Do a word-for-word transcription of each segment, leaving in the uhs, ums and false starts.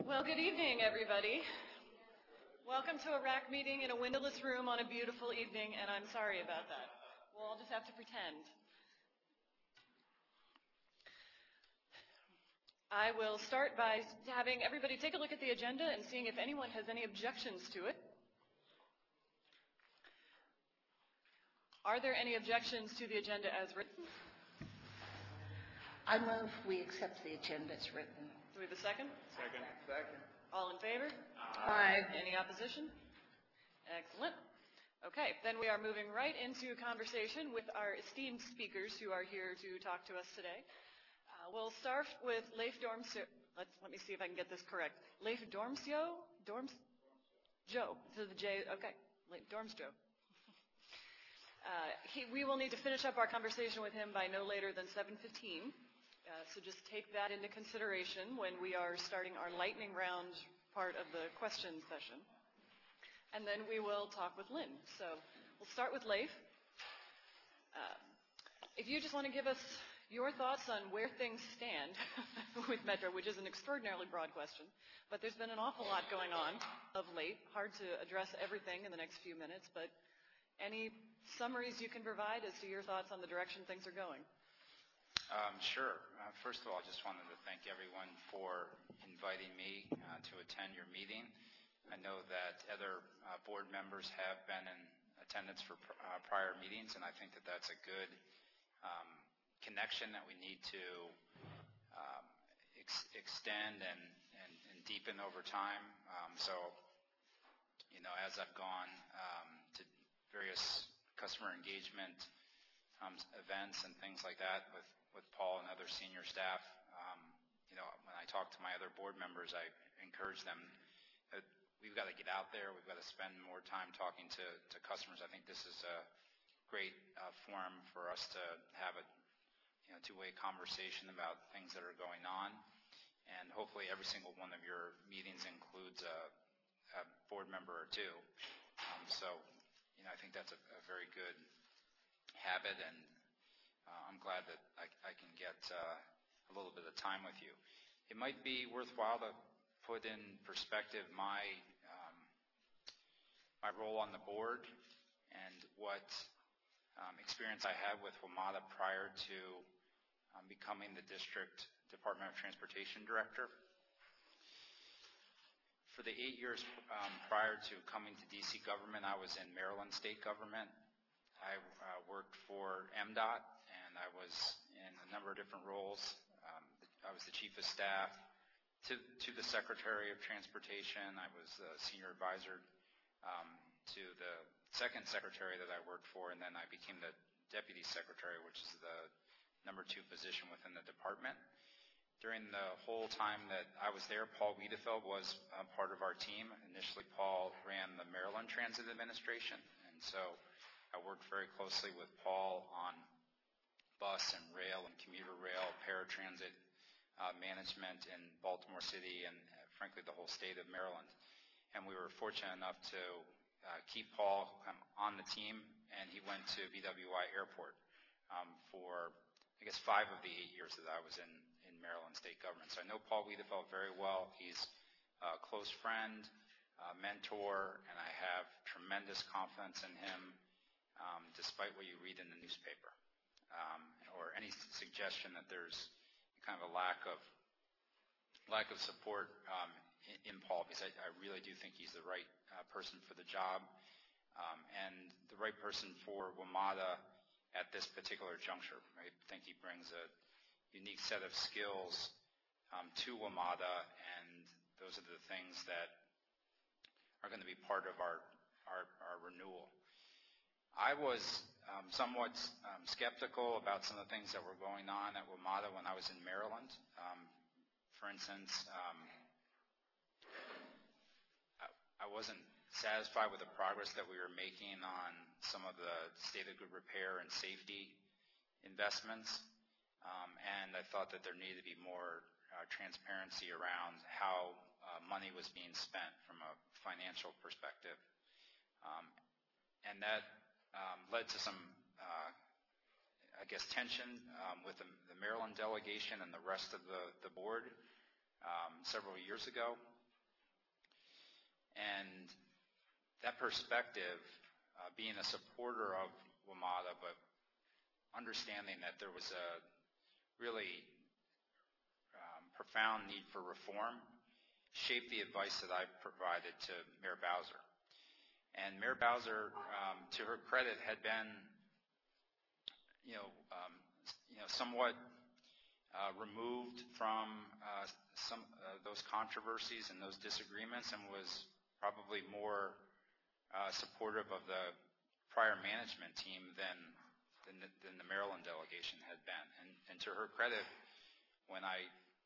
Well, good evening, everybody. Welcome to a R A C meeting in a windowless room on a beautiful evening, and I'm sorry about that. We'll all just have to pretend. I will start by having everybody take a look at the agenda and seeing if anyone has any objections to it. Are there any objections to the agenda as written? I move we accept the agenda as written. Do we have a second? Second. Second. All in favor? Aye. Any opposition? Excellent. Okay, then we are moving right into a conversation with our esteemed speakers who are here to talk to us today. Uh, we'll start with Leif Dormsjo. Let's, let me see if I can get this correct. Leif Dormsjo? Dorms? Joe. So the J, okay. Leif Dormsjo. Uh, he, we will need to finish up our conversation with him by no later than seven fifteen. Uh, so just take that into consideration when we are starting our lightning round part of the question session. And then we will talk with Lynn. So we'll start with Leif. Uh, if you just want to give us your thoughts on where things stand with Metro, which is an extraordinarily broad question, but there's been an awful lot going on of late. Hard to address everything in the next few minutes, but any summaries you can provide as to your thoughts on the direction things are going? Um, sure. Uh, first of all, I just wanted to thank everyone for inviting me uh, to attend your meeting. I know that other uh, board members have been in attendance for pr- uh, prior meetings, and I think that that's a good um, connection that we need to um, ex- extend and, and, and deepen over time. Um, so, you know, as I've gone um, to various customer engagement um, events and things like that with, with Paul and other senior staff, um, you know, when I talk to my other board members, I encourage them that we've got to get out there. We've got to spend more time talking to, to customers. I think this is a great uh, forum for us to have a you know, two-way conversation about things that are going on. And hopefully every single one of your meetings includes a, a board member or two. Um, so, you know, I think that's a, a very good habit, and uh, I'm glad that I, I can get uh, a little bit of time with you. It might be worthwhile to put in perspective my um, my role on the board and what um, experience I had with WMATA prior to um, becoming the District Department of Transportation Director. For the eight years um, prior to coming to D C government, I was in Maryland state government. I uh, worked for M DOT, and I was in a number of different roles. Um, I was the chief of staff to, to the Secretary of Transportation. I was a senior advisor um, to the second secretary that I worked for, and then I became the deputy secretary, which is the number two position within the department. During the whole time that I was there, Paul Wiedefeld was a part of our team. Initially, Paul ran the Maryland Transit Administration, and so I worked very closely with Paul on bus and rail and commuter rail, paratransit uh, management in Baltimore City and, uh, frankly, the whole state of Maryland. And we were fortunate enough to uh, keep Paul um, on the team, and he went to B W I Airport um, for, I guess, five of the eight years that I was in, in Maryland state government. So I know Paul Wiedefeld very well. He's a close friend, a mentor, and I have tremendous confidence in him. Um, despite what you read in the newspaper, um, or any suggestion that there's kind of a lack of lack of support um, in, in Paul, because I, I really do think he's the right uh, person for the job, um, and the right person for WMATA at this particular juncture. I think he brings a unique set of skills um, to WMATA, and those are the things that are going to be part of our, our, our renewal. I was um, somewhat um, skeptical about some of the things that were going on at WMATA when I was in Maryland. Um, for instance, um, I, I wasn't satisfied with the progress that we were making on some of the state of good repair and safety investments, um, and I thought that there needed to be more uh, transparency around how uh, money was being spent from a financial perspective, um, and that Um, led to some, uh, I guess, tension um, with the, the Maryland delegation and the rest of the, the board um, several years ago. And that perspective, uh, being a supporter of WMATA, but understanding that there was a really um, profound need for reform, shaped the advice that I provided to Mayor Bowser. And Mayor Bowser, um, to her credit, had been, you know, um, you know, somewhat uh, removed from uh, some uh, those controversies and those disagreements, and was probably more uh, supportive of the prior management team than than the, than the Maryland delegation had been. And, and to her credit, when I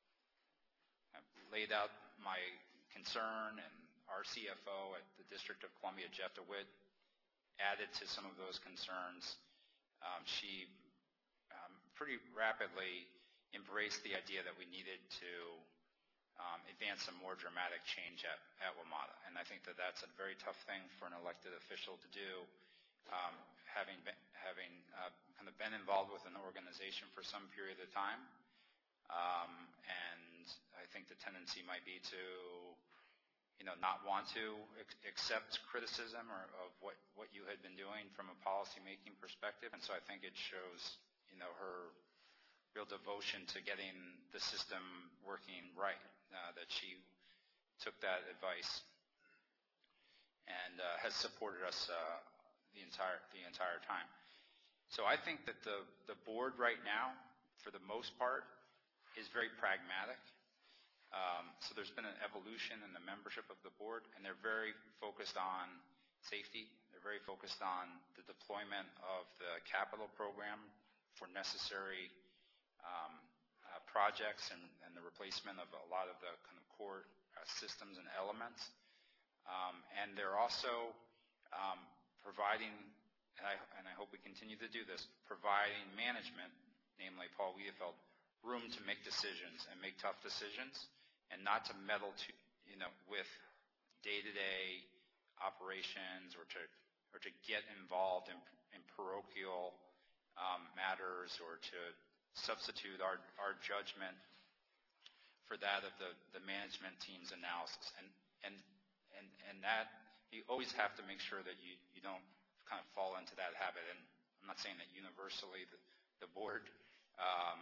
laid out my concern, and our C F O at the District of Columbia, Jeff DeWitt, added to some of those concerns, um, she um, pretty rapidly embraced the idea that we needed to um, advance some more dramatic change at, at WMATA. And I think that that's a very tough thing for an elected official to do, um, having been, having uh, kind of been involved with an organization for some period of time. Um, and I think the tendency might be to, you know, not want to ex- accept criticism or of what, what you had been doing from a policy-making perspective. And so I think it shows, you know, her real devotion to getting the system working right, uh, that she took that advice and uh, has supported us uh, the entire the entire time. So I think that the, the board right now, for the most part, is very pragmatic. Um, so there's been an evolution in the membership of the board, and they're very focused on safety. They're very focused on the deployment of the capital program for necessary um, uh, projects and, and the replacement of a lot of the kind of core uh, systems and elements. Um, and they're also um, providing, and I, and I hope we continue to do this, providing management, namely Paul Wiedefeld, room to make decisions and make tough decisions, and not to meddle to, you know, with day-to-day operations, or to or to get involved in, in parochial um, matters, or to substitute our, our judgment for that of the, the management team's analysis. And and and and that, you always have to make sure that you, you don't kind of fall into that habit. And I'm not saying that universally the, the board um,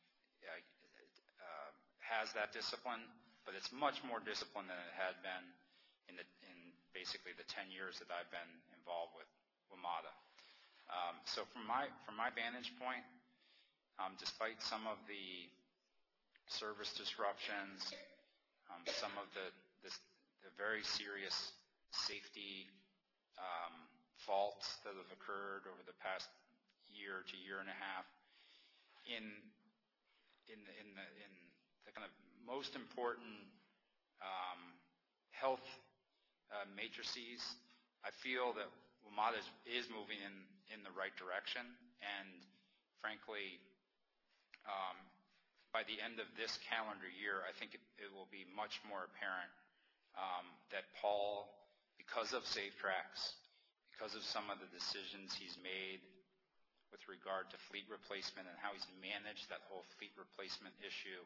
uh, has that discipline, but it's much more disciplined than it had been in, the, in basically the ten years that I've been involved with WMATA. Um, so from my from my vantage point, um, despite some of the service disruptions, um, some of the, the, the very serious safety um, faults that have occurred over the past year to year and a half, in in the, in the, in the kind of most important um, health uh, matrices, I feel that WMATA is, is moving in, in the right direction. And frankly, um, by the end of this calendar year, I think it, it will be much more apparent um, that Paul, because of Safe Tracks, because of some of the decisions he's made with regard to fleet replacement and how he's managed that whole fleet replacement issue,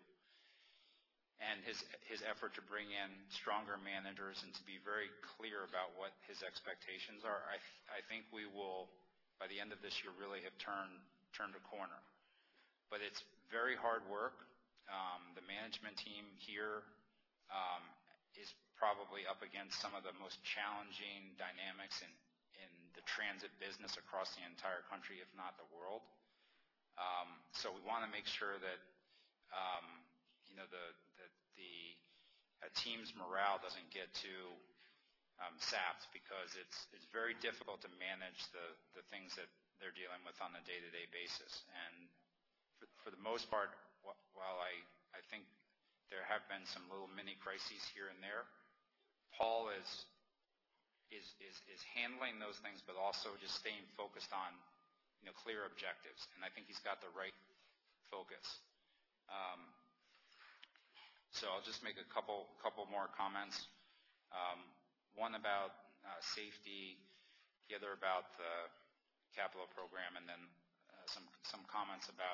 and his his effort to bring in stronger managers and to be very clear about what his expectations are, I th- I think we will, by the end of this year, really have turned turned a corner. But it's very hard work. Um, the management team here um, is probably up against some of the most challenging dynamics in in the transit business across the entire country, if not the world. Um, so we want to make sure that um, you know the the, the uh, team's morale doesn't get too um, sapped, because it's it's very difficult to manage the the things that they're dealing with on a day-to-day basis. And for, for the most part, wh- while I I think there have been some little mini crises here and there, Paul is is is is handling those things, but also just staying focused on, you know, clear objectives. And I think he's got the right focus. Um, so I'll just make a couple couple more comments. Um, one about uh, safety, the other about the capital program, and then uh, some some comments about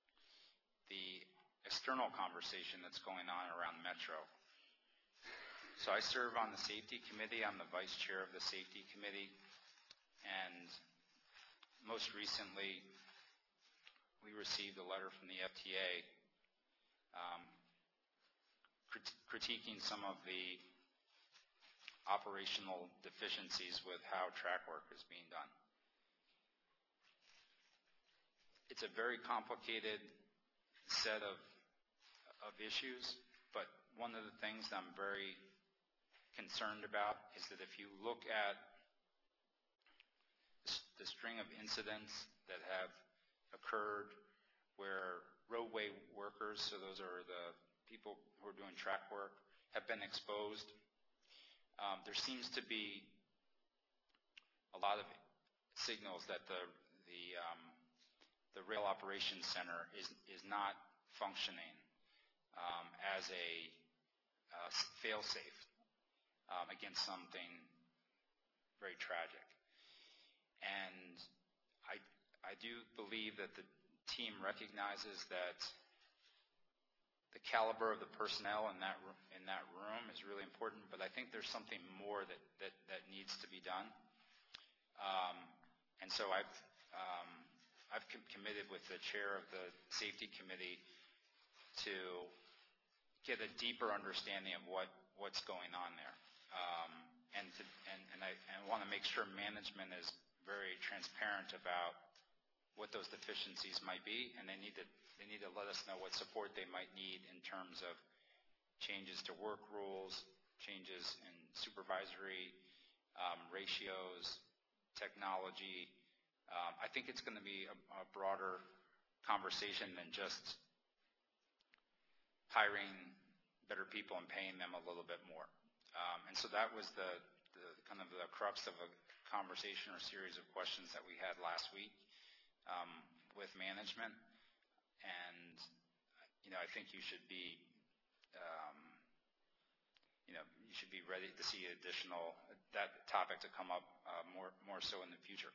the external conversation that's going on around Metro. So I serve on the Safety Committee. I'm the Vice Chair of the Safety Committee. And most recently, we received a letter from the F T A um, crit- critiquing some of the operational deficiencies with how track work is being done. It's a very complicated set of, of issues, but one of the things I'm very concerned about is that if you look at the string of incidents that have occurred where roadway workers, so those are the people who are doing track work, have been exposed, um, there seems to be a lot of signals that the the um, the Rail Operations Center is is not functioning um, as a uh, fail-safe um, against something very tragic. And I, I do believe that the team recognizes that the caliber of the personnel in that in that room is really important, but I think there's something more that, that, that needs to be done. Um, and so I've um, I've com- committed with the chair of the safety committee to get a deeper understanding of what, what's going on there, um, and to, and, and I and want to make sure management is very transparent about what those deficiencies might be, and they need to they need to let us know what support they might need in terms of changes to work rules, changes in supervisory um, ratios, technology. Um, I think it's going to be a, a broader conversation than just hiring better people and paying them a little bit more. Um, and so that was the, the kind of the crux of a conversation or series of questions that we had last week um, with management. And, you know, I think you should be, um, you know, you should be ready to see additional, that topic to come up uh, more, more so in the future.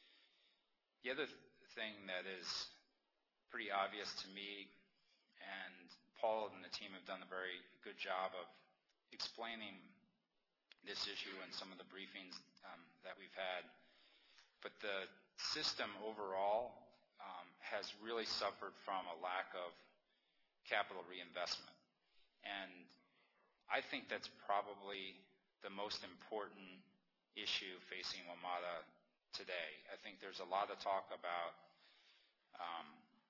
The other th- thing that is pretty obvious to me, and Paul and the team have done a very good job of explaining this issue in some of the briefings um, that we've had, but the system overall um, has really suffered from a lack of capital reinvestment. And I think that's probably the most important issue facing WMATA today. I think there's a lot of talk about, um,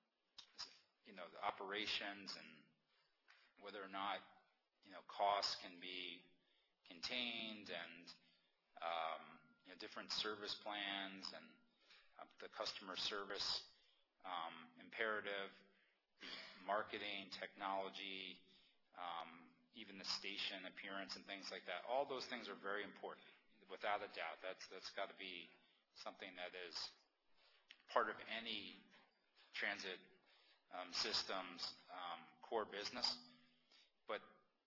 you know, the operations and whether or not, you know, costs can be contained, and um, you know, different service plans and uh, the customer service um, imperative, marketing, technology, um, even the station appearance and things like that. All those things are very important, without a doubt. That's that's got to be something that is part of any transit um, system's um, core business. But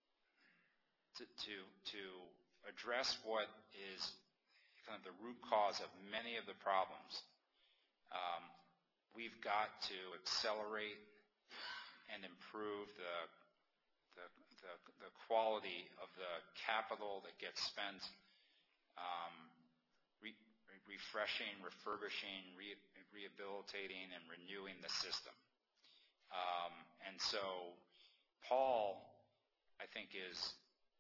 to, to to address what is kind of the root cause of many of the problems, um, we've got to accelerate and improve the the, the the quality of the capital that gets spent um, re, refreshing, refurbishing, re, rehabilitating, and renewing the system. Um, and so Paul, I think, is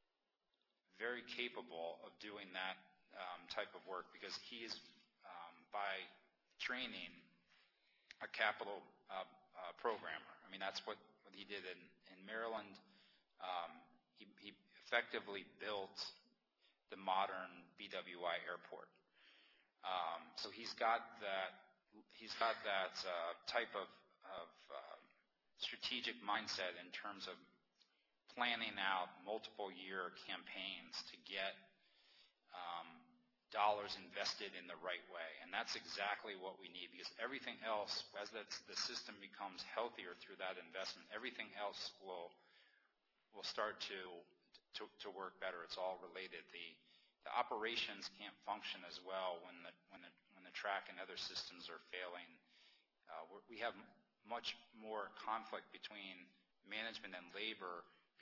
very capable of doing that um, type of work, because he is, um, by training, a capital uh, uh, programmer. I mean, that's what, what he did in, in Maryland. Um, he, he effectively built the modern B W I airport. Um, so he's got that. He's got that uh, type of, of uh, strategic mindset in terms of planning out multiple year campaigns to get um, dollars invested in the right way. And that's exactly what we need, because everything else, as that's, the system becomes healthier through that investment, everything else will will start to, to, to work better. It's all related. The, the operations can't function as well when the, when the, when the track and other systems are failing. Uh, we're, we have much more conflict between management and labor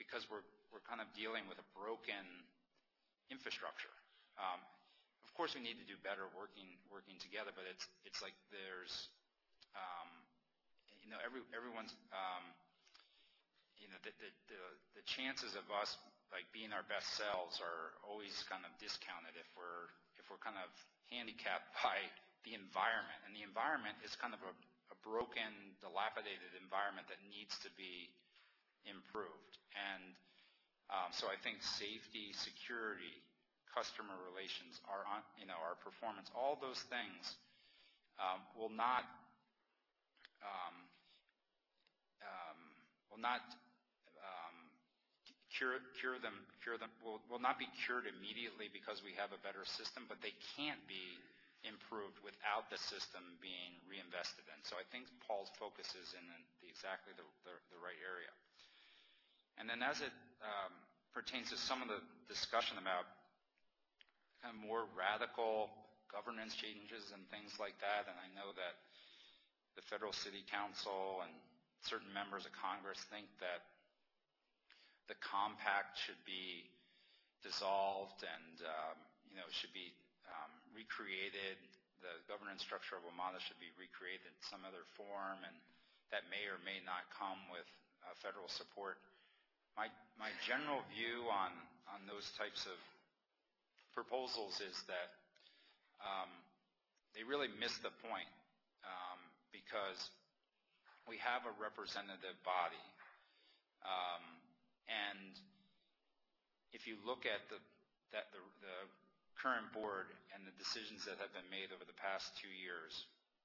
because we're we're kind of dealing with a broken infrastructure. Um, of course, we need to do better working working together, but it's it's like there's um, you know every everyone's um, you know the, the the the chances of us like being our best selves are always kind of discounted if we're if we're kind of handicapped by the environment, and the environment is kind of a, a broken, dilapidated environment that needs to be improved. And um, so I think safety, security, customer relations, our you know our performance, all those things um, will not um, um, will not um, cure cure them cure them will will not be cured immediately because we have a better system, but they can't be improved without the system being reinvested in. So I think Paul's focus is in the, exactly the, the, the right area. And then as it um, pertains to some of the discussion about kind of more radical governance changes and things like that, and I know that the Federal City Council and certain members of Congress think that the compact should be dissolved and um, you know should be um, recreated. The governance structure of WMATA should be recreated in some other form, and that may or may not come with uh, federal support. My my general view on on those types of proposals is that um, they really miss the point um, because we have a representative body, um, and if you look at the that the, the current board and the decisions that have been made over the past two years,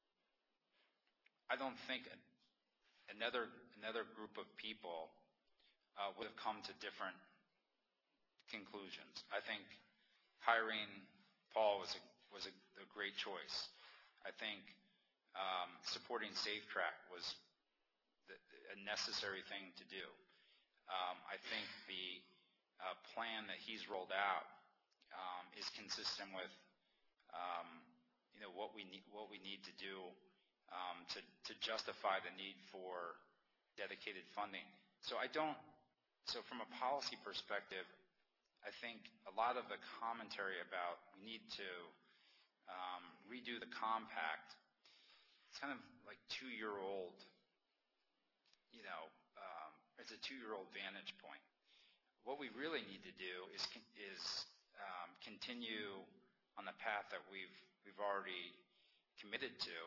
I don't think another another group of people uh, would have come to different conclusions. I think hiring Paul was a, was a, a great choice. I think um, supporting SafeTrack was the, a necessary thing to do. Um, I think the uh, plan that he's rolled out um, is consistent with um, you know what we need what we need to do um, to to justify the need for dedicated funding. So I don't. So from a policy perspective, I think a lot of the commentary about we need to um, redo the compact, it's kind of like two-year-old, you know, um, it's a two-year-old vantage point. What we really need to do is is um, continue on the path that we've we've already committed to,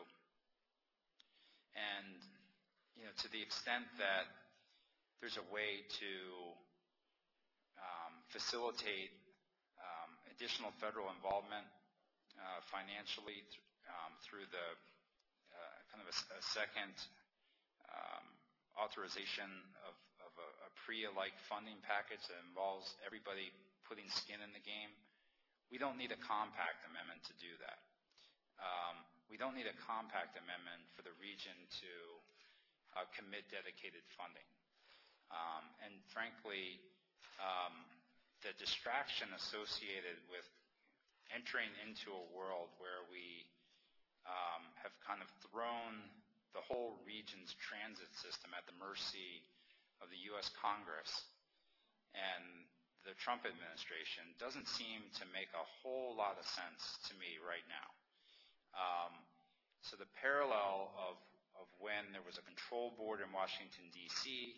and you know, to the extent that there's a way to um, facilitate um, additional federal involvement uh, financially th- um, through the uh, kind of a, a second um, authorization of, of a, a P R I A-like funding package that involves everybody putting skin in the game. We don't need a compact amendment to do that. Um, we don't need a compact amendment for the region to uh, commit dedicated funding. Um, and frankly, um, the distraction associated with entering into a world where we um, have kind of thrown the whole region's transit system at the mercy of the U S Congress and the Trump administration doesn't seem to make a whole lot of sense to me right now. Um, so the parallel of, of when there was a control board in Washington, D C,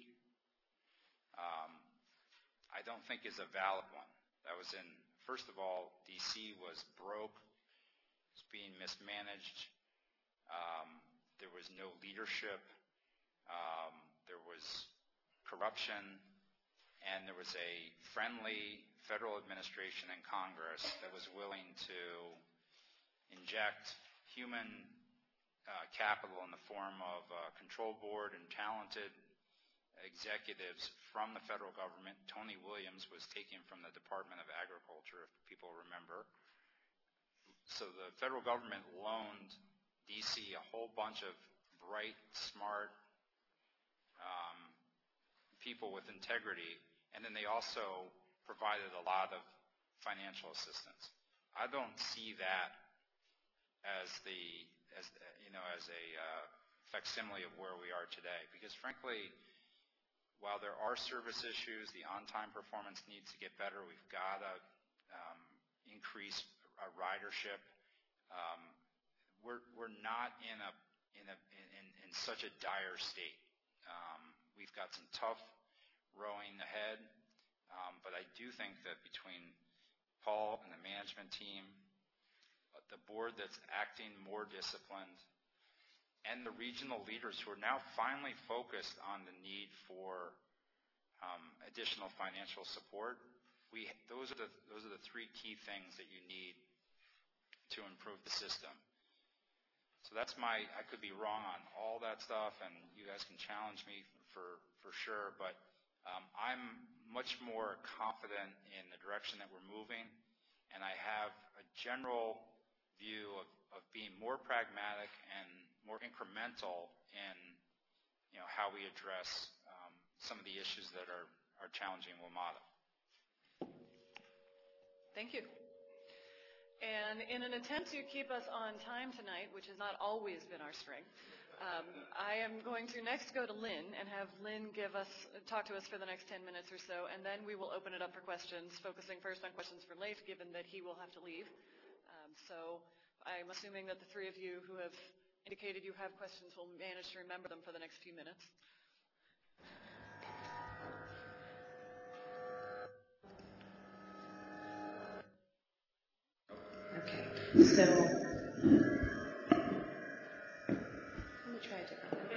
um, I don't think is a valid one. That was in, first of all, D C was broke, was being mismanaged, um, there was no leadership, um, there was corruption, and there was a friendly federal administration and Congress that was willing to inject human uh, capital in the form of a control board and talented executives from the federal government. Tony Williams was taken from the Department of Agriculture, if people remember. So the federal government loaned D C a whole bunch of bright, smart um, people with integrity, and then they also provided a lot of financial assistance. I don't see that as the, as you know, as a uh, facsimile of where we are today, because frankly, while there are service issues, the on-time performance needs to get better. We've got to um, increase our ridership. Um, we're we're not in a in a in, in such a dire state. Um, we've got some tough rowing ahead, um, but I do think that between Paul and the management team, the board that's acting more disciplined, and the regional leaders who are now finally focused on the need for um, additional financial support, we those are the those are the three key things that you need to improve the system. So that's my, I could be wrong on all that stuff, and you guys can challenge me for for sure, but um, I'm much more confident in the direction that we're moving, and I have a general view of, of being more pragmatic and more incremental in, you know, how we address um, some of the issues that are, are challenging WMATA. Thank you. And in an attempt to keep us on time tonight, which has not always been our strength, um, I am going to next go to Lynn and have Lynn give us, talk to us for the next ten minutes or so, and then we will open it up for questions, focusing first on questions for Leif, given that he will have to leave. Um, so I'm assuming that the three of you who have indicated you have questions will manage to remember them for the next few minutes. Okay, so let me try a different one.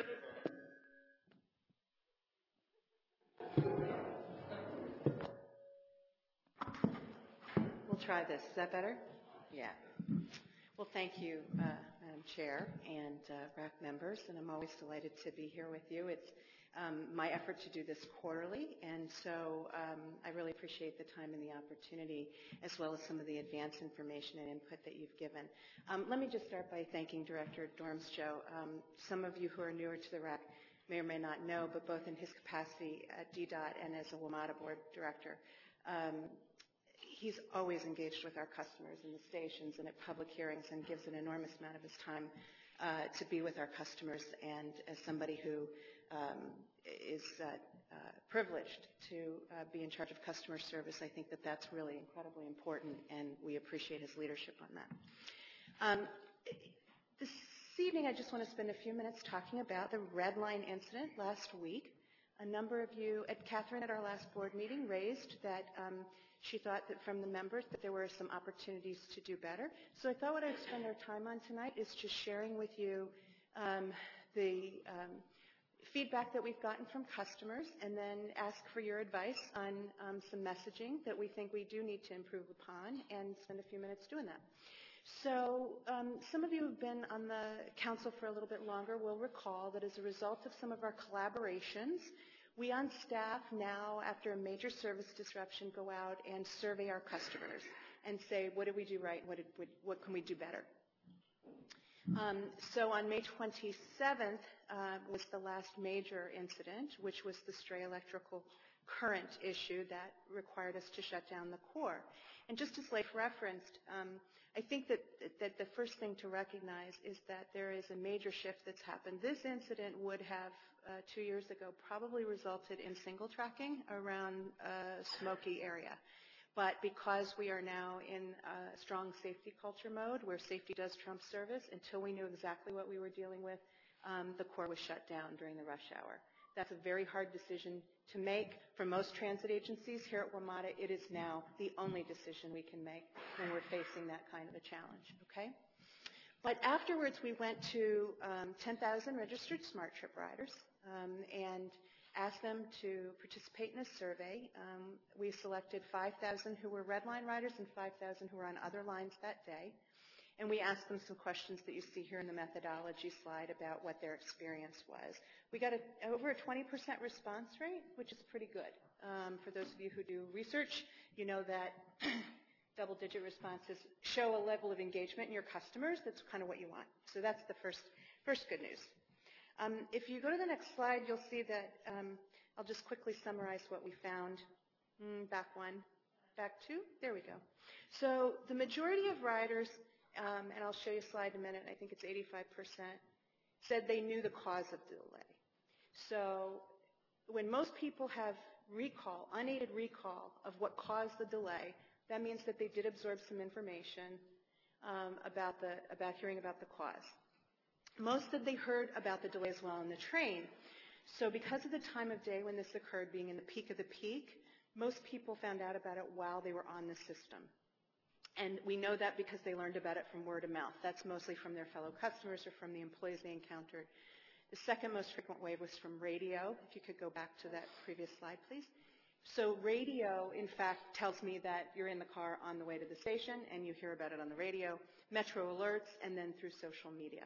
We'll try this. Is that better? Yeah. Well, thank you, uh, Madam Chair and uh, R A C members, and I'm always delighted to be here with you. It's um, my effort to do this quarterly, and so um, I really appreciate the time and the opportunity, as well as some of the advance information and input that you've given. Um, let me just start by thanking Director Dormsjo. Um, some of you who are newer to the R A C may or may not know, but both in his capacity at D DOT and as a WMATA Board Director, um, he's always engaged with our customers in the stations and at public hearings and gives an enormous amount of his time uh, to be with our customers. And as somebody who um, is uh, uh, privileged to uh, be in charge of customer service, I think that that's really incredibly important, and we appreciate his leadership on that. Um, this evening, I just want to spend a few minutes talking about the Red Line incident last week. A number of you, at Catherine at our last board meeting, raised that um, she thought that from the members that there were some opportunities to do better. So I thought what I'd spend our time on tonight is just sharing with you um, the um, feedback that we've gotten from customers, and then ask for your advice on um, some messaging that we think we do need to improve upon, and spend a few minutes doing that. So um, some of you who have been on the council for a little bit longer will recall that as a result of some of our collaborations, we on staff now, after a major service disruption, go out and survey our customers and say, what did we do right? What, did, what, what can we do better? Um, so on May twenty-seventh uh, was the last major incident, which was the stray electrical current issue that required us to shut down the core. And just as Leif referenced, um, I think that, that the first thing to recognize is that there is a major shift that's happened. This incident would have, uh, two years ago, probably resulted in single tracking around a smoky area. But because we are now in a strong safety culture mode, where safety does trump service, until we knew exactly what we were dealing with, um, the core was shut down during the rush hour. That's a very hard decision to make. For most transit agencies here at WMATA, it is now the only decision we can make when we're facing that kind of a challenge, okay? But afterwards, we went to um, ten thousand registered Smart Trip riders um, and asked them to participate in a survey. Um, we selected five thousand who were Red Line riders and five thousand who were on other lines that day. And we asked them some questions that you see here in the methodology slide about what their experience was. We got a, over a twenty percent response rate, which is pretty good. Um, for those of you who do research, you know that double-digit responses show a level of engagement in your customers. That's kind of what you want. So that's the first, first good news. Um, if you go to the next slide, you'll see that um, I'll just quickly summarize what we found. Mm, back one, back two, there we go. So the majority of riders, Um, and I'll show you a slide in a minute, I think it's eighty-five percent, said they knew the cause of the delay. So when most people have recall, unaided recall of what caused the delay, that means that they did absorb some information um, about, the, about hearing about the cause. Most said they heard about the delay as well on the train. So because of the time of day when this occurred, being in the peak of the peak, most people found out about it while they were on the system. And we know that because they learned about it from word of mouth. That's mostly from their fellow customers or from the employees they encountered. The second most frequent way was from radio. If you could go back to that previous slide, please. So radio, in fact, tells me that you're in the car on the way to the station and you hear about it on the radio, Metro alerts, and then through social media.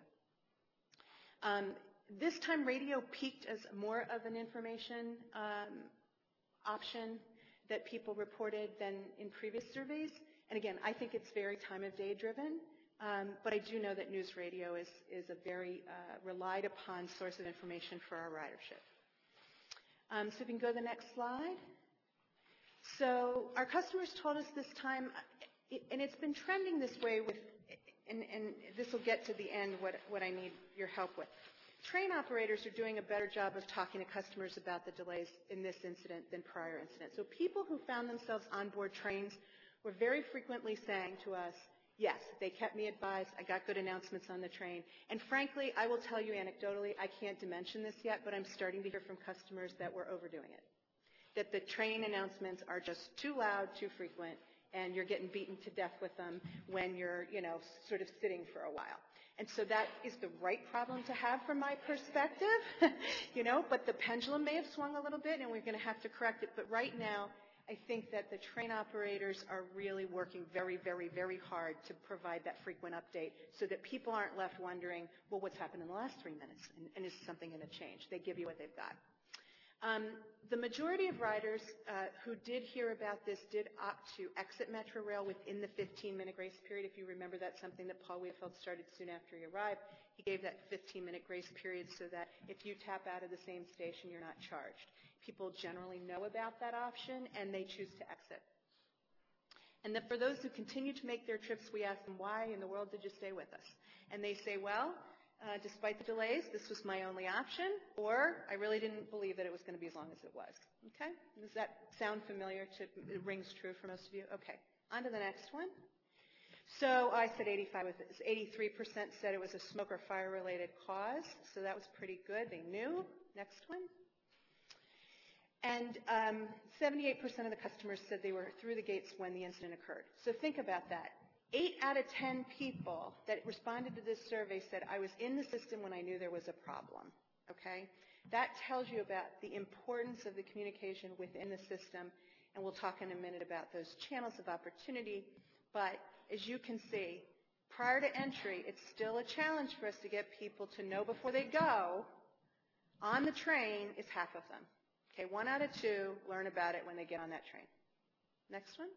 Um, this time radio peaked as more of an information um, option that people reported than in previous surveys. And again, I think it's very time of day driven, um, but I do know that news radio is, is a very uh, relied upon source of information for our ridership. Um, so if you can go to the next slide. So our customers told us this time, and it's been trending this way with, and, and this will get to the end what, what I need your help with. Train operators are doing a better job of talking to customers about the delays in this incident than prior incidents. So people who found themselves on board trains were very frequently saying to us, yes, they kept me advised, I got good announcements on the train. And frankly, I will tell you anecdotally, I can't dimension this yet, but I'm starting to hear from customers that we're overdoing it. That the train announcements are just too loud, too frequent, and you're getting beaten to death with them when you're, you know, sort of sitting for a while. And so that is the right problem to have from my perspective, you know, but the pendulum may have swung a little bit and we're going to have to correct it. But right now, I think that the train operators are really working very, very, very hard to provide that frequent update so that people aren't left wondering, well, what's happened in the last three minutes? And, and is something going to change? They give you what they've got. Um, the majority of riders uh, who did hear about this did opt to exit Metro Rail within the fifteen minute grace period. If you remember, that's something that Paul Wheelfeld started soon after he arrived. He gave that fifteen minute grace period so that if you tap out of the same station, you're not charged. People generally know about that option, and they choose to exit. And then for those who continue to make their trips, we ask them, why in the world did you stay with us? And they say, well, Uh, despite the delays, this was my only option, or I really didn't believe that it was going to be as long as it was. Okay? Does that sound familiar? To, it rings true for most of you? Okay. On to the next one. So I said eighty-five, eighty-three percent said it was a smoke or fire-related cause, so that was pretty good. They knew. Next one. And um, seventy-eight percent of the customers said they were through the gates when the incident occurred. So think about that. Eight out of ten people that responded to this survey said, I was in the system when I knew there was a problem, okay? That tells you about the importance of the communication within the system, and we'll talk in a minute about those channels of opportunity. But as you can see, prior to entry, it's still a challenge for us to get people to know before they go on the train is half of them. Okay, one out of two learn about it when they get on that train. Next one.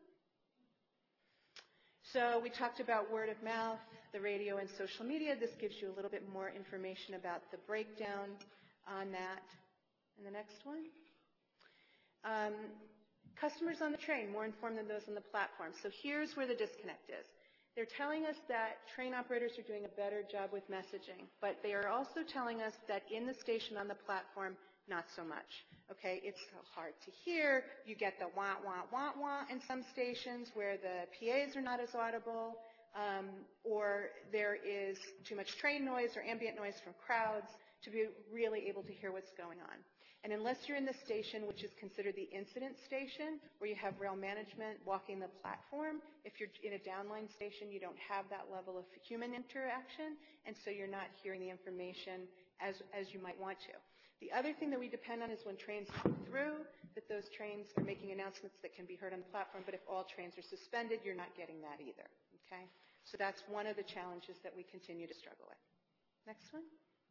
So we talked about word of mouth, the radio, and social media. This gives you a little bit more information about the breakdown on that. And the next one. Um, customers on the train, more informed than those on the platform. So here's where the disconnect is. They're telling us that train operators are doing a better job with messaging, but they are also telling us that in the station on the platform, not so much. Okay, it's so hard to hear. You get the wah, wah, wah, wah in some stations where the P As are not as audible, um, or there is too much train noise or ambient noise from crowds to be really able to hear what's going on. And unless you're in the station, which is considered the incident station, where you have rail management walking the platform, if you're in a downline station, you don't have that level of human interaction, and so you're not hearing the information as, as you might want to. The other thing that we depend on is when trains come through, that those trains are making announcements that can be heard on the platform, but if all trains are suspended, you're not getting that either, okay? So that's one of the challenges that we continue to struggle with. Next one.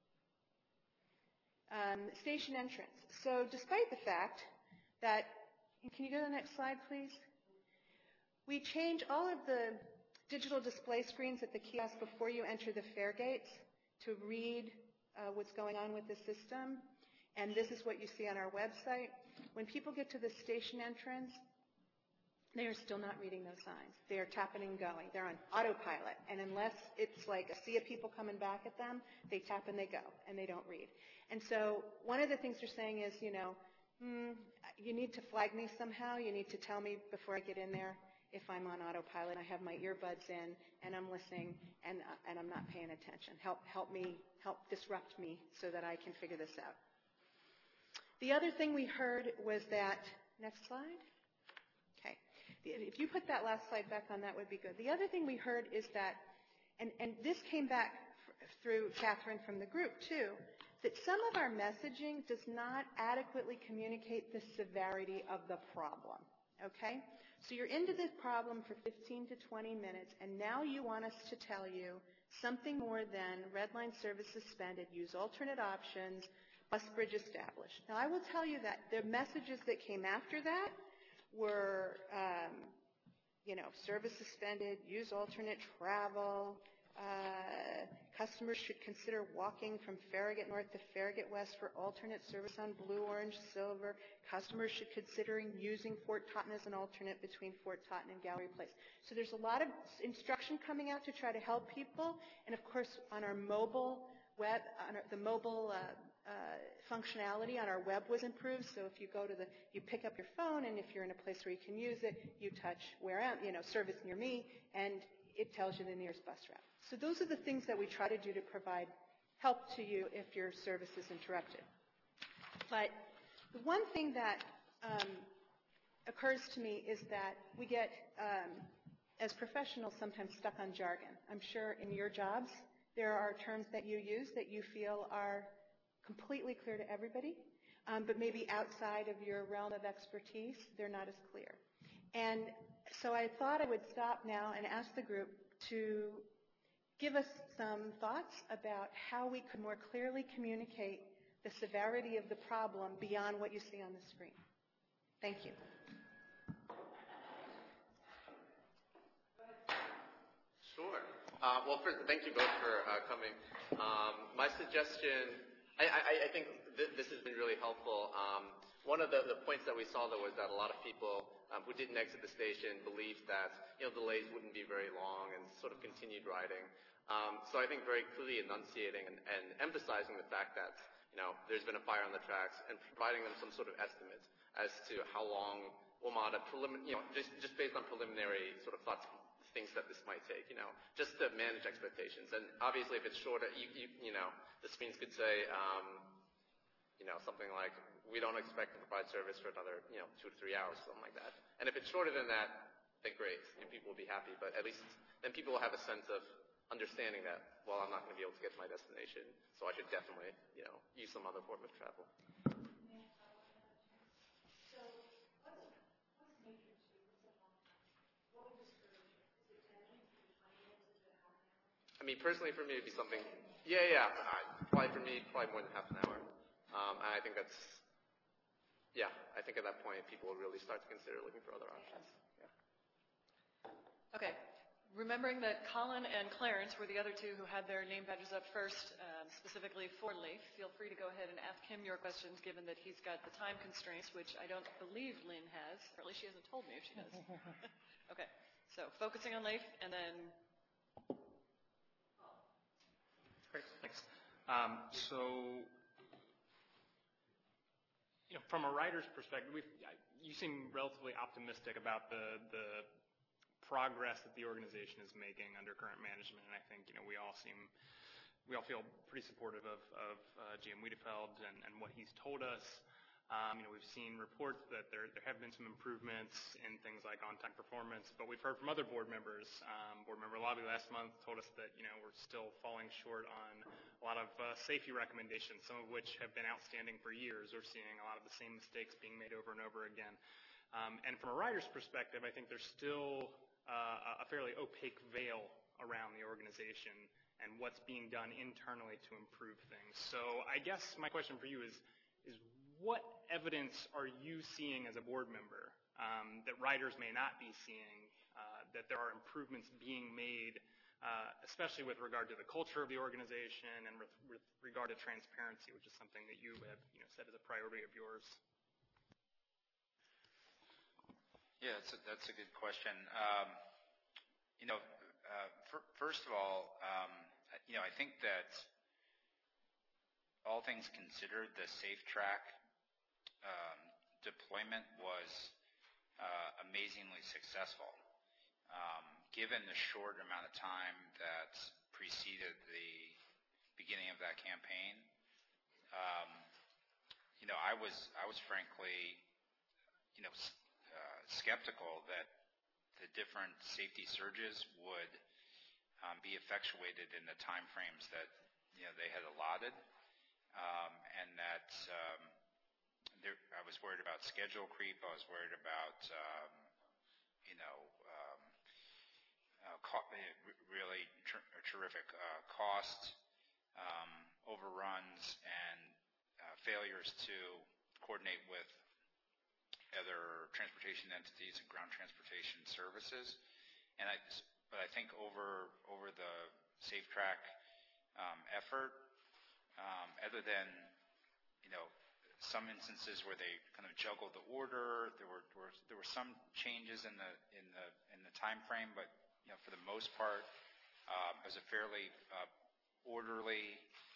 Um, station entrance. So despite the fact that, can you go to the next slide, please? We change all of the digital display screens at the kiosk before you enter the fare gates to read uh, what's going on with the system. And this is what you see on our website. When people get to the station entrance, they are still not reading those signs. They are tapping and going. They're on autopilot. And unless it's like a sea of people coming back at them, they tap and they go, and they don't read. And so one of the things they're saying is, you know, mm, you need to flag me somehow. You need to tell me before I get in there if I'm on autopilot. I have my earbuds in and I'm listening and, uh, and I'm not paying attention. Help, help me, help disrupt me so that I can figure this out. The other thing we heard was that, next slide. Okay. If you put that last slide back on, that would be good. The other thing we heard is that, and, and this came back f- through Catherine from the group too, that some of our messaging does not adequately communicate the severity of the problem. Okay? So you're into this problem for fifteen to twenty minutes, and now you want us to tell you something more than red line service suspended, use alternate options, bus bridge established. Now I will tell you that the messages that came after that were, um, you know, service suspended, use alternate travel, uh, customers should consider walking from Farragut North to Farragut West for alternate service on Blue, Orange, Silver. Customers should consider using Fort Totten as an alternate between Fort Totten and Gallery Place. So there's a lot of instruction coming out to try to help people. And of course, on our mobile web, on our, the mobile uh, uh, functionality on our web was improved. So if you go to the, you pick up your phone, and if you're in a place where you can use it, you touch where am, you know, service near me, and it tells you the nearest bus route. So those are the things that we try to do to provide help to you if your service is interrupted. But the one thing that um, occurs to me is that we get, um, as professionals, sometimes stuck on jargon. I'm sure in your jobs there are terms that you use that you feel are completely clear to everybody, um, but maybe outside of your realm of expertise, they're not as clear. And so I thought I would stop now and ask the group to give us some thoughts about how we could more clearly communicate the severity of the problem beyond what you see on the screen. Thank you. Sure. Uh, well, first, thank you both for uh, coming. Um, my suggestion, I, I, I think th- this has been really helpful. Um, one of the, the points that we saw, though, was that a lot of people um, who didn't exit the station believed that, you know, delays wouldn't be very long and sort of continued riding. Um, so I think very clearly enunciating and, and emphasizing the fact that, you know, there's been a fire on the tracks and providing them some sort of estimate as to how long WMATA, prelim- you know, just, just based on preliminary sort of thoughts, things that this might take, you know, just to manage expectations. And obviously if it's shorter, you, you, you know, the screens could say, um, you know, something like, we don't expect to provide service for another, you know, two to three hours, something like that. And if it's shorter than that, then great, and people will be happy. But at least then people will have a sense of understanding that, well, I'm not going to be able to get to my destination, so I should definitely, you know, use some other form of travel. I mean, personally for me, it'd be something, yeah, yeah, uh, probably for me, probably more than half an hour. Um, and I think that's, yeah, I think at that point, people will really start to consider looking for other options. Yeah. Okay. Remembering that Colin and Clarence were the other two who had their name badges up first, um, specifically for Leif, feel free to go ahead and ask him your questions, given that he's got the time constraints, which I don't believe Lynn has, or at least she hasn't told me if she does. Okay. So focusing on Leif, and then... Great, thanks. Um, so, you know, from a writer's perspective, we've, you seem relatively optimistic about the, the progress that the organization is making under current management, and I think, you know, we all seem, we all feel pretty supportive of, of uh, G M Wiedefeld and, and what he's told us. Um, you know, we've seen reports that there, there have been some improvements in things like on-time performance, but we've heard from other board members. Um, board member Lobby last month told us that, you know, we're still falling short on a lot of uh, safety recommendations, some of which have been outstanding for years. We're seeing a lot of the same mistakes being made over and over again. Um, and from a writer's perspective, I think there's still uh, a fairly opaque veil around the organization and what's being done internally to improve things. So I guess my question for you is, is what evidence are you seeing as a board member um, that writers may not be seeing, uh, that there are improvements being made, uh, especially with regard to the culture of the organization and with, with regard to transparency, which is something that you have, you know, said is a priority of yours? Yeah, that's a, that's a good question. Um, you know, uh, for, first of all, um, you know, I think that all things considered, the Safe Track um, deployment was uh, amazingly successful. Um, given the short amount of time that preceded the beginning of that campaign, um, you know, I was I was frankly, you know, uh, skeptical that the different safety surges would um, be effectuated in the time frames that, you know, they had allotted, um, and that um, there, I was worried about schedule creep. I was worried about, um, you know, um, uh, co- really ter- terrific uh, cost um, overruns and uh, failures to coordinate with other transportation entities and ground transportation services. And I, but I think over over the Safe Track um, effort, um, other than, you know, some instances where they kind of juggled the order, there were, were there were some changes in the in the in the time frame, but, you know, for the most part, uh, it was a fairly uh, orderly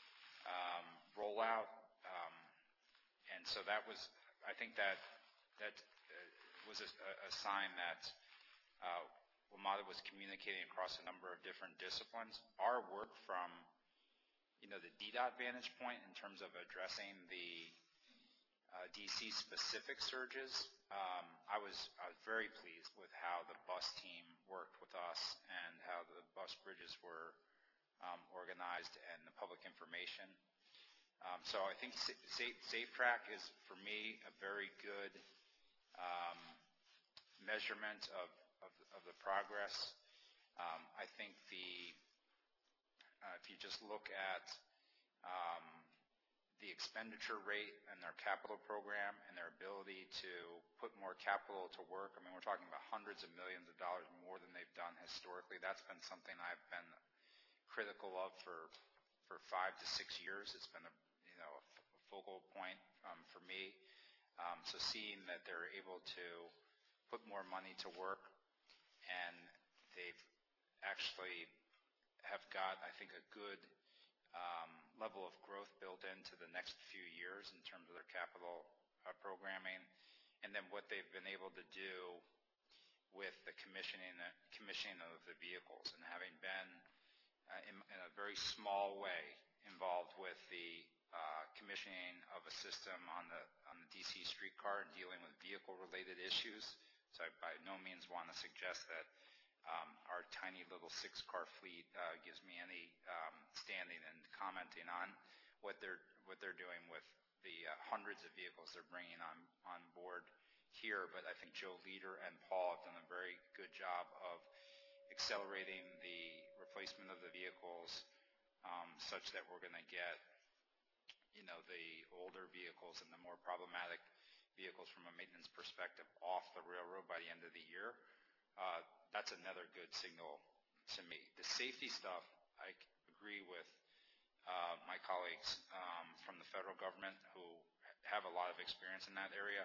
um, rollout, um, and so that was, I think that that uh, was a, a sign that uh, WMATA was communicating across a number of different disciplines. Our work from, you know, the D DOT vantage point in terms of addressing the uh, D C specific surges, um, I was I was very pleased with how the bus team worked with us and how the bus bridges were um, organized and the public information. Um, so I think Safe, Safe Track is, for me, a very good um, measurement of, of, of the progress. Um, I think the uh, if you just look at um, the expenditure rate and their capital program and their ability to put more capital to work, I mean, we're talking about hundreds of millions of dollars more than they've done historically. That's been something I've been critical of for for five to six years. It's been a, you know, a focal point um, for me. Um, so seeing that they're able to put more money to work, and they've actually have got, I think, a good um, level of growth built into the next few years in terms of their capital uh, programming, and then what they've been able to do with the commissioning, uh, commissioning of the vehicles, and having been uh, in, in a very small way involved with the uh, commissioning of a system on the on the D C streetcar and dealing with vehicle-related issues. So I by no means want to suggest that um, our tiny little six-car fleet uh, gives me any um, standing and commenting on what they're what they're doing with the uh, hundreds of vehicles they're bringing on on board here. But I think Joe Leader and Paul have done a very good job of accelerating the replacement of the vehicles um, such that we're going to get, you know, the older vehicles and the more problematic vehicles from a maintenance perspective off the railroad by the end of the year. Uh, that's another good signal to me. The safety stuff, I agree with uh, my colleagues um, from the federal government who have a lot of experience in that area.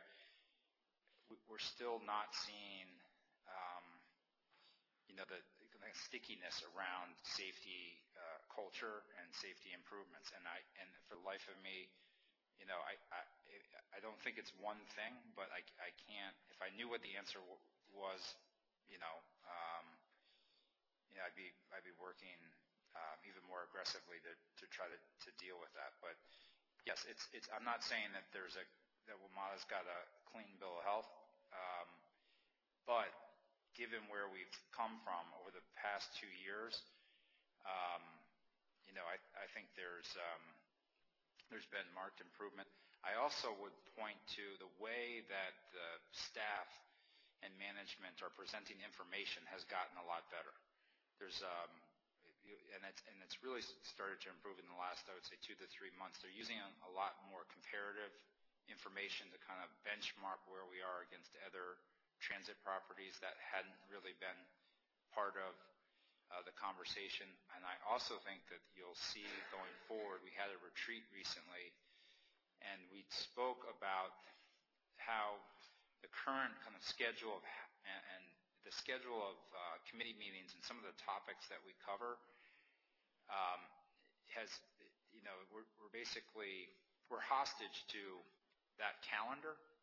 We're still not seeing, um, you know, the, the stickiness around safety uh, culture and safety improvements. And I, and for the life of me, you know, I, I, I don't think it's one thing, but I, I can't. If I knew what the answer w- was, you know, um, you know, I'd be, I'd be working um, even more aggressively to, to try to, to deal with that. But yes, it's, it's. I'm not saying that there's a that WMATA's got a clean bill of health, um, but given where we've come from over the past two years, um, you know, I, I think there's um, there's been marked improvement. I also would point to the way that the staff and management are presenting information has gotten a lot better. There's um, and it's and it's really started to improve in the last, I would say, two to three months. They're using a, a lot more comparative information to kind of benchmark where we are against other transit properties that hadn't really been part of uh, the conversation. And I also think that you'll see going forward, we had a retreat recently, and we spoke about how the current kind of schedule of, and, and the schedule of uh, committee meetings and some of the topics that we cover um, has, you know, we're, we're basically, we're hostage to that calendar.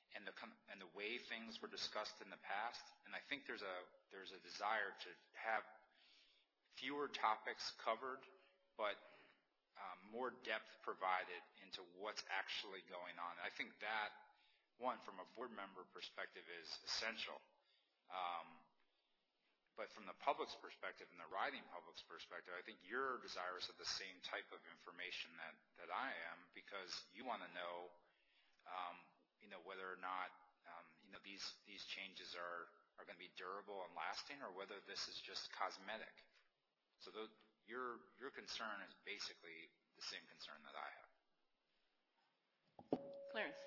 and the and the way things were discussed in the past. And I think there's a there's a desire to have fewer topics covered, but um, more depth provided into what's actually going on. I think that, one, from a board member perspective, is essential. Um, but from the public's perspective and the riding public's perspective, I think you're desirous of the same type of information that, that I am, because you want to know, um, you know, whether or not, um, you know, these, these changes are, are going to be durable and lasting, or whether this is just cosmetic. So the, your, your concern is basically the same concern that I have. Clarence.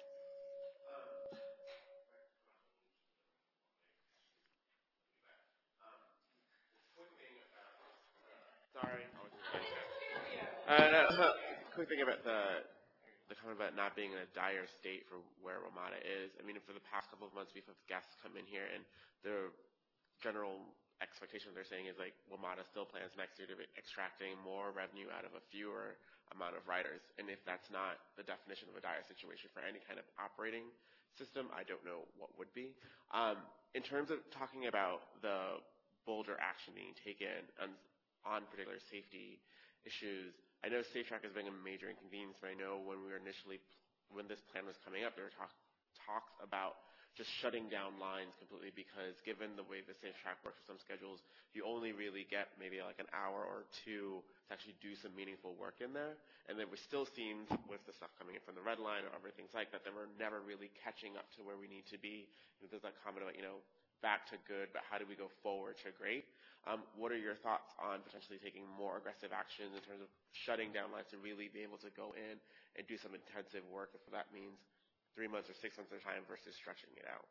Sorry. Uh, no, uh, quick thing about the the comment about not being in a dire state for where WMATA is. I mean, for the past couple of months, we've had guests come in here, and the general expectation they're saying is like WMATA still plans next year to be extracting more revenue out of a fewer amount of riders. And if that's not the definition of a dire situation for any kind of operating system, I don't know what would be. Um, in terms of talking about the bolder action being taken on, on particular safety issues, I know SafeTrack has been a major inconvenience, but I know when we were initially, when this plan was coming up, there were talk, talks about just shutting down lines completely, because given the way the SafeTrack works with some schedules, you only really get maybe like an hour or two to actually do some meaningful work in there. And then it still seems, with the stuff coming in from the red line or other things like that, that we're never really catching up to where we need to be. You know, there's that comment about, you know, back to good, but how do we go forward to great? Um, what are your thoughts on potentially taking more aggressive actions in terms of shutting down lines to really be able to go in and do some intensive work, if that means three months or six months at a time versus stretching it out?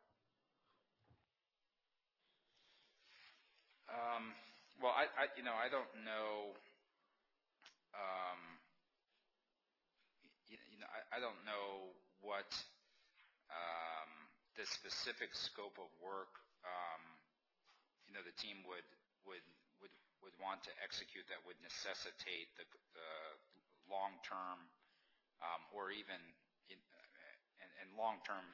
Um, well, I, I, you know, I don't know. Um, you, you know, I, I don't know what um, the specific scope of work, um, you know, the team would would would would want to execute that would necessitate the, the long-term, um, or even in, and, and long-term.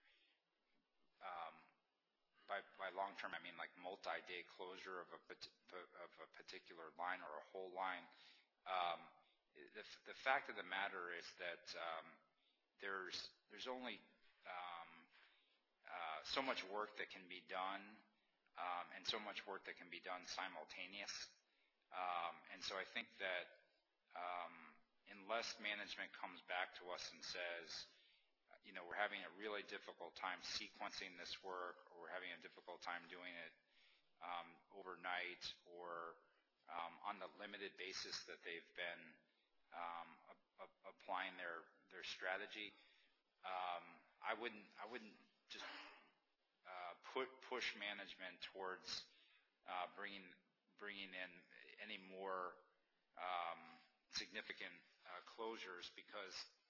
Um, by by long-term, I mean like multi-day closure of a of a particular line or a whole line. Um, the the fact of the matter is that um, there's there's only um, uh, so much work that can be done. Um, and so much work that can be done simultaneous. Um, and so I think that um, unless management comes back to us and says, you know, we're having a really difficult time sequencing this work, or we're having a difficult time doing it um, overnight, or um, on the limited basis that they've been um, a, a, applying their, their strategy, um, I wouldn't I wouldn't just Uh, put, push management towards uh, bringing bringing in any more um, significant uh, closures, because,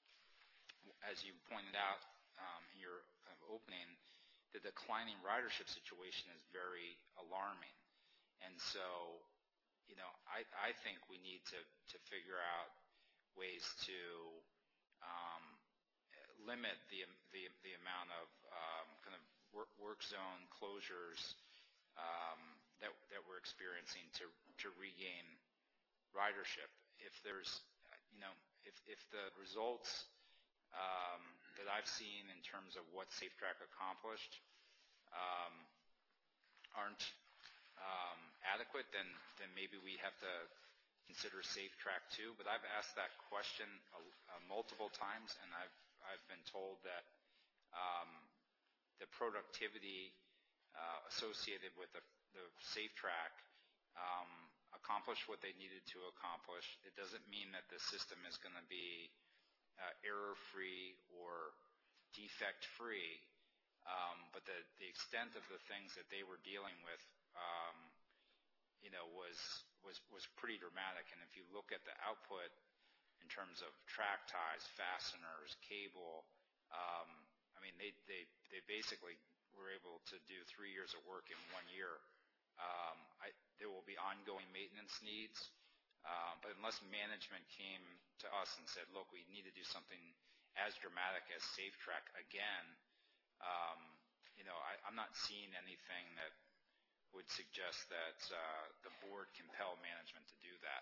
as you pointed out um, in your kind of opening, the declining ridership situation is very alarming, and so, you know, I, I think we need to to figure out ways to um, limit the the the amount of um, kind of work, work zone closures um, that that we're experiencing to to regain ridership. If there's, you know, if if the results um, that I've seen in terms of what SafeTrack accomplished um, aren't um, adequate, then then maybe we have to consider SafeTrack too. But I've asked that question uh, uh, multiple times, and I've I've been told that um, the productivity uh, associated with the, the SafeTrack um, accomplished what they needed to accomplish. It doesn't mean that the system is going to be uh, error-free or defect-free, um, but the, the extent of the things that they were dealing with, um, you know, was was was pretty dramatic. And if you look at the output in terms of track ties, fasteners, cable, um, I mean, they, they, they basically were able to do three years of work in one year. Um, I, there will be ongoing maintenance needs, uh, but unless management came to us and said, look, we need to do something as dramatic as SafeTrack again, um, you know, I, I'm not seeing anything that would suggest that uh, the board compel management to do that.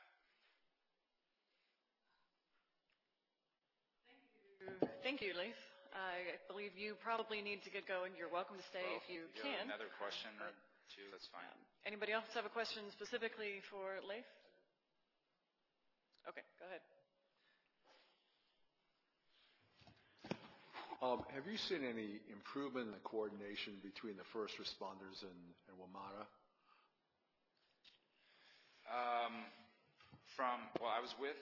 Thank you, Leif. I believe you probably need to get going. You're welcome to stay Well, if you you can. have another question or two, that's fine. Um, anybody else have a question specifically for Leif? Okay, go ahead. Um, have you seen any improvement in the coordination between the first responders and, and WMATA? Um, from, well, I was with,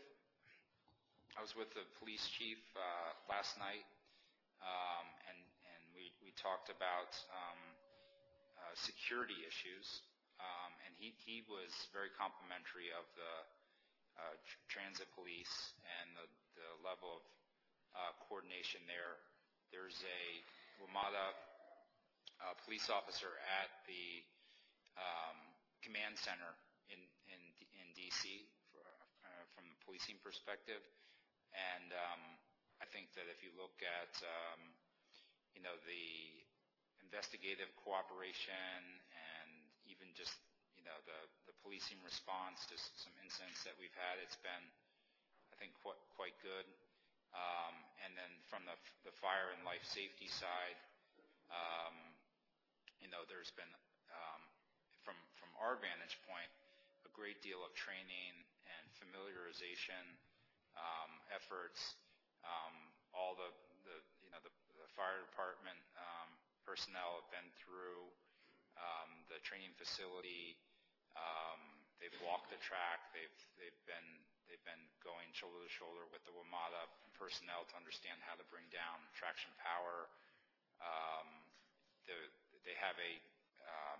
I was with the police chief uh, last night, um, and, and we, we talked about um, uh, security issues, um, and he, he was very complimentary of the uh, tr- transit police and the, the level of uh, coordination there. There's a WMATA uh, police officer at the um, command center in, in, in D C for, uh, from the policing perspective. And um, I think that if you look at, um, you know, the investigative cooperation and even just, you know, the, the policing response to some incidents that we've had, it's been, I think, quite, quite good. Um, and then from the, the fire and life safety side, um, you know, there's been, um, from, from our vantage point, a great deal of training and familiarization um, efforts. Um, all the, the, you know, the, the fire department um, personnel have been through um, the training facility. Um, they've walked the track. They've, they've been They've been going shoulder to shoulder with the WMATA personnel to understand how to bring down traction power. Um, the, they have a, um,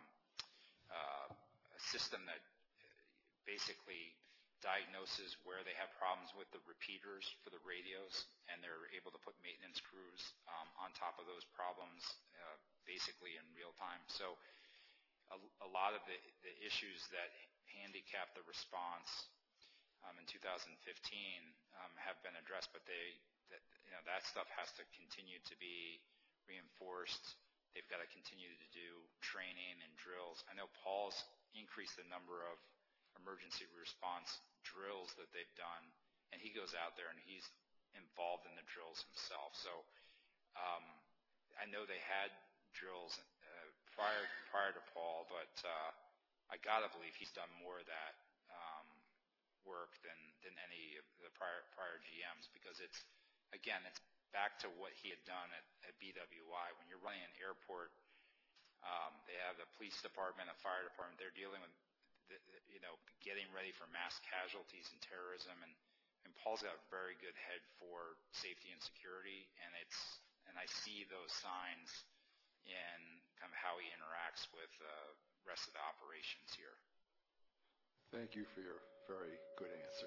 uh, a system that basically diagnoses where they have problems with the repeaters for the radios, and they're able to put maintenance crews um, on top of those problems uh, basically in real time. So a, a lot of the, the issues that handicap the response Um, in two thousand fifteen um, have been addressed, but they, that, you know, that stuff has to continue to be reinforced. They've got to continue to do training and drills. I know Paul's increased the number of emergency response drills that they've done, and he goes out there and he's involved in the drills himself. So um, I know they had drills uh, prior prior to Paul, but uh, I got to believe he's done more of that Um, work than, than any of the prior, prior G Ms, because it's, again, it's back to what he had done at, at B W I. When you're running an airport, um, they have the police department, a fire department, they're dealing with, the, the, you know, getting ready for mass casualties and terrorism, and, and Paul's got a very good head for safety and security, and it's, and I see those signs in kind of how he interacts with the uh, rest of the operations here. Thank you for your very good answer.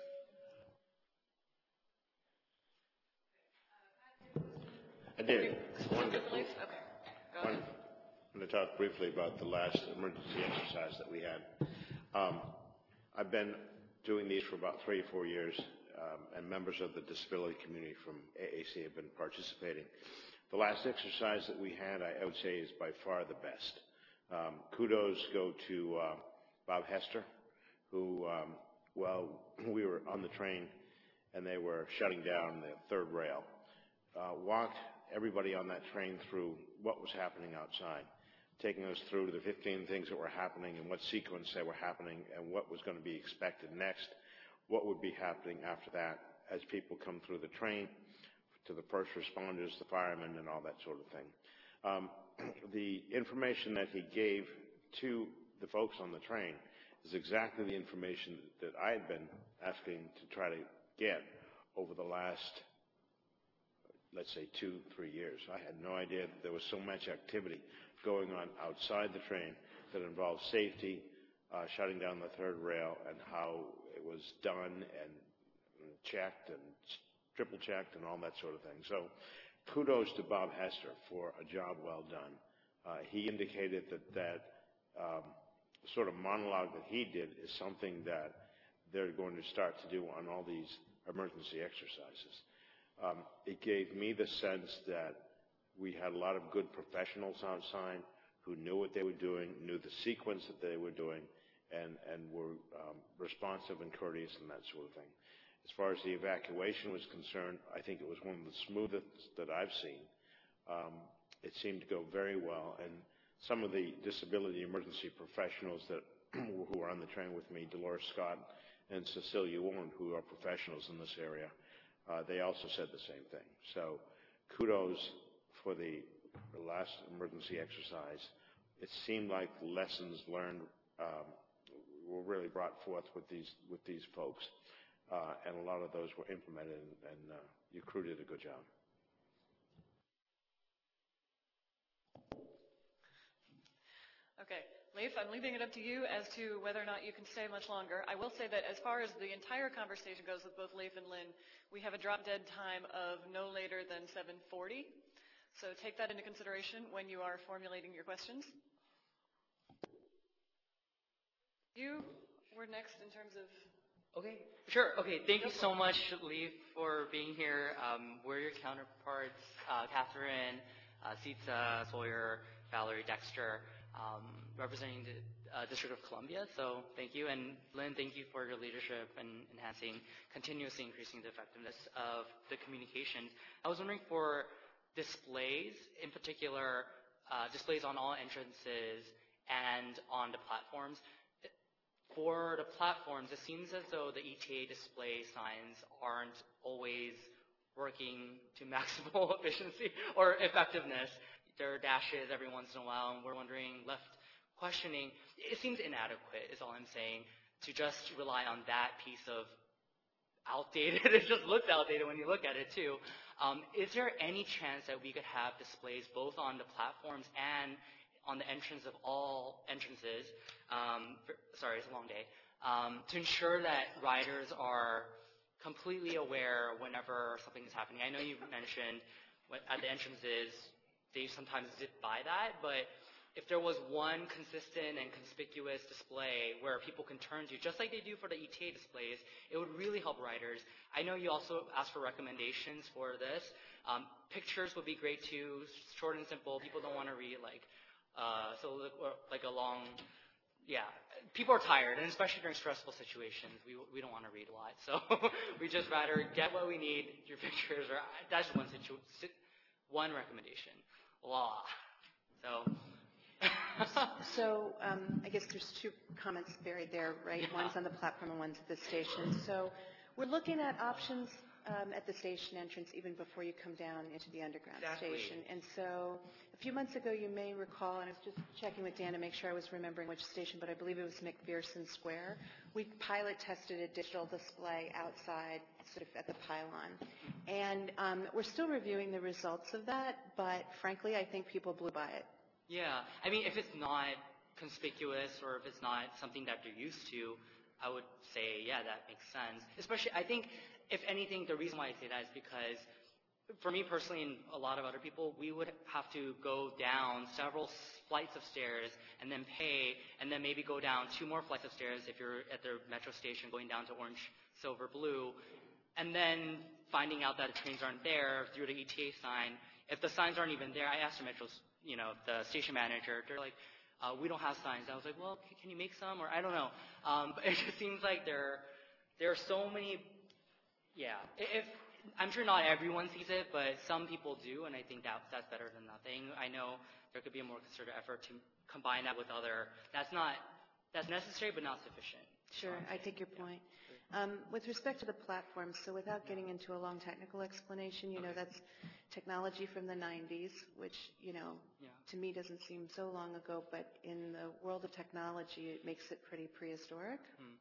I did. One, Okay. Go ahead. I'm going to talk briefly about the last emergency exercise that we had. Um, I've been doing these for about three or four years, um, and members of the disability community from A A C have been participating. The last exercise that we had, I would say, is by far the best. Um, kudos go to uh, Bob Hester, who, um, well, we were on the train and they were shutting down the third rail, uh, walked everybody on that train through what was happening outside, taking us through the fifteen things that were happening and what sequence they were happening and what was going to be expected next, what would be happening after that as people come through the train, to the first responders, the firemen, and all that sort of thing. Um, the information that he gave to the folks on the train is exactly the information that I had been asking to try to get over the last, let's say, two, three years. I had no idea that there was so much activity going on outside the train that involved safety, uh, shutting down the third rail, and how it was done and, and checked and triple checked and all that sort of thing. So kudos to Bob Hester for a job well done. Uh, he indicated that that um, sort of monologue that he did is something that they're going to start to do on all these emergency exercises. Um, it gave me the sense that we had a lot of good professionals on sign who knew what they were doing, knew the sequence that they were doing, and, and were um, responsive and courteous and that sort of thing. As far as the evacuation was concerned, I think it was one of the smoothest that I've seen. Um, it seemed to go very well, and some of the disability emergency professionals that who were on the train with me, Dolores Scott and Cecilia Warren, who are professionals in this area, uh, they also said the same thing. So kudos for the last emergency exercise. It seemed like lessons learned um, were really brought forth with these with these folks, uh, and a lot of those were implemented, and, and uh, your crew did a good job. Okay, Leif, I'm leaving it up to you as to whether or not you can stay much longer. I will say that as far as the entire conversation goes with both Leif and Lynn, we have a drop-dead time of no later than seven forty. So take that into consideration when you are formulating your questions. You were next in terms of... Okay, sure. Okay, thank you so much, Leif, for being here. Um, we're your counterparts, uh, Catherine, uh, Sita, Sawyer, Valerie, Dexter, um, representing the uh, District of Columbia. So thank you. And Lynn, thank you for your leadership and enhancing, continuously increasing the effectiveness of the communications. I was wondering for displays, in particular, uh, displays on all entrances and on the platforms. For the platforms, it seems as though the E T A display signs aren't always working to maximal efficiency or effectiveness. There are dashes every once in a while, and we're wondering, left questioning, it seems inadequate is all I'm saying, to just rely on that piece of outdated. It just looks outdated when you look at it too. Um, is there any chance that we could have displays both on the platforms and on the entrance of all entrances, um, for, sorry, it's a long day, um, to ensure that riders are completely aware whenever something is happening? I know you mentioned what, at the entrances, they sometimes zip by that, but if there was one consistent and conspicuous display where people can turn to, just like they do for the E T A displays, it would really help riders. I know you also asked for recommendations for this. Um, pictures would be great too, short and simple. People don't want to read like, uh, so like a long, yeah. People are tired, and especially during stressful situations, we we don't want to read a lot. So we just rather get what we need, your pictures, or that's one situ one recommendation. Blah. So. So um, I guess there's two comments buried there, right? Yeah. One's on the platform and one's at the station. So we're looking at options um, at the station entrance even before you come down into the underground Exactly. station. And so a few months ago, you may recall, and I was just checking with Dan to make sure I was remembering which station, but I believe it was McPherson Square. We pilot tested a digital display outside, sort of at the pylon. And um, we're still reviewing the results of that, but frankly, I think people blew by it. Yeah, I mean, if it's not conspicuous or if it's not something that they're used to, I would say, yeah, that makes sense. Especially, I think, if anything, the reason why I say that is because, for me personally and a lot of other people, we would have to go down several flights of stairs and then pay, and then maybe go down two more flights of stairs if you're at the metro station going down to orange, silver, blue, and then finding out that the trains aren't there through the E T A sign. If the signs aren't even there, I asked the metro you know, the station manager, they're like, uh, we don't have signs. I was like, well, c can you make some? Or I don't know. Um, but it just seems like there, there are so many, yeah. If, I'm sure not everyone sees it, but some people do, and I think that, that's better than nothing. I know there could be a more concerted effort to combine that with other, that's not, that's necessary but not sufficient. Sure, I take your point. Um, with respect to the platform, so without getting into a long technical explanation, you know, Okay. that's technology from the nineties, which, you know, Yeah. to me doesn't seem so long ago, but in the world of technology, it makes it pretty prehistoric. Hmm.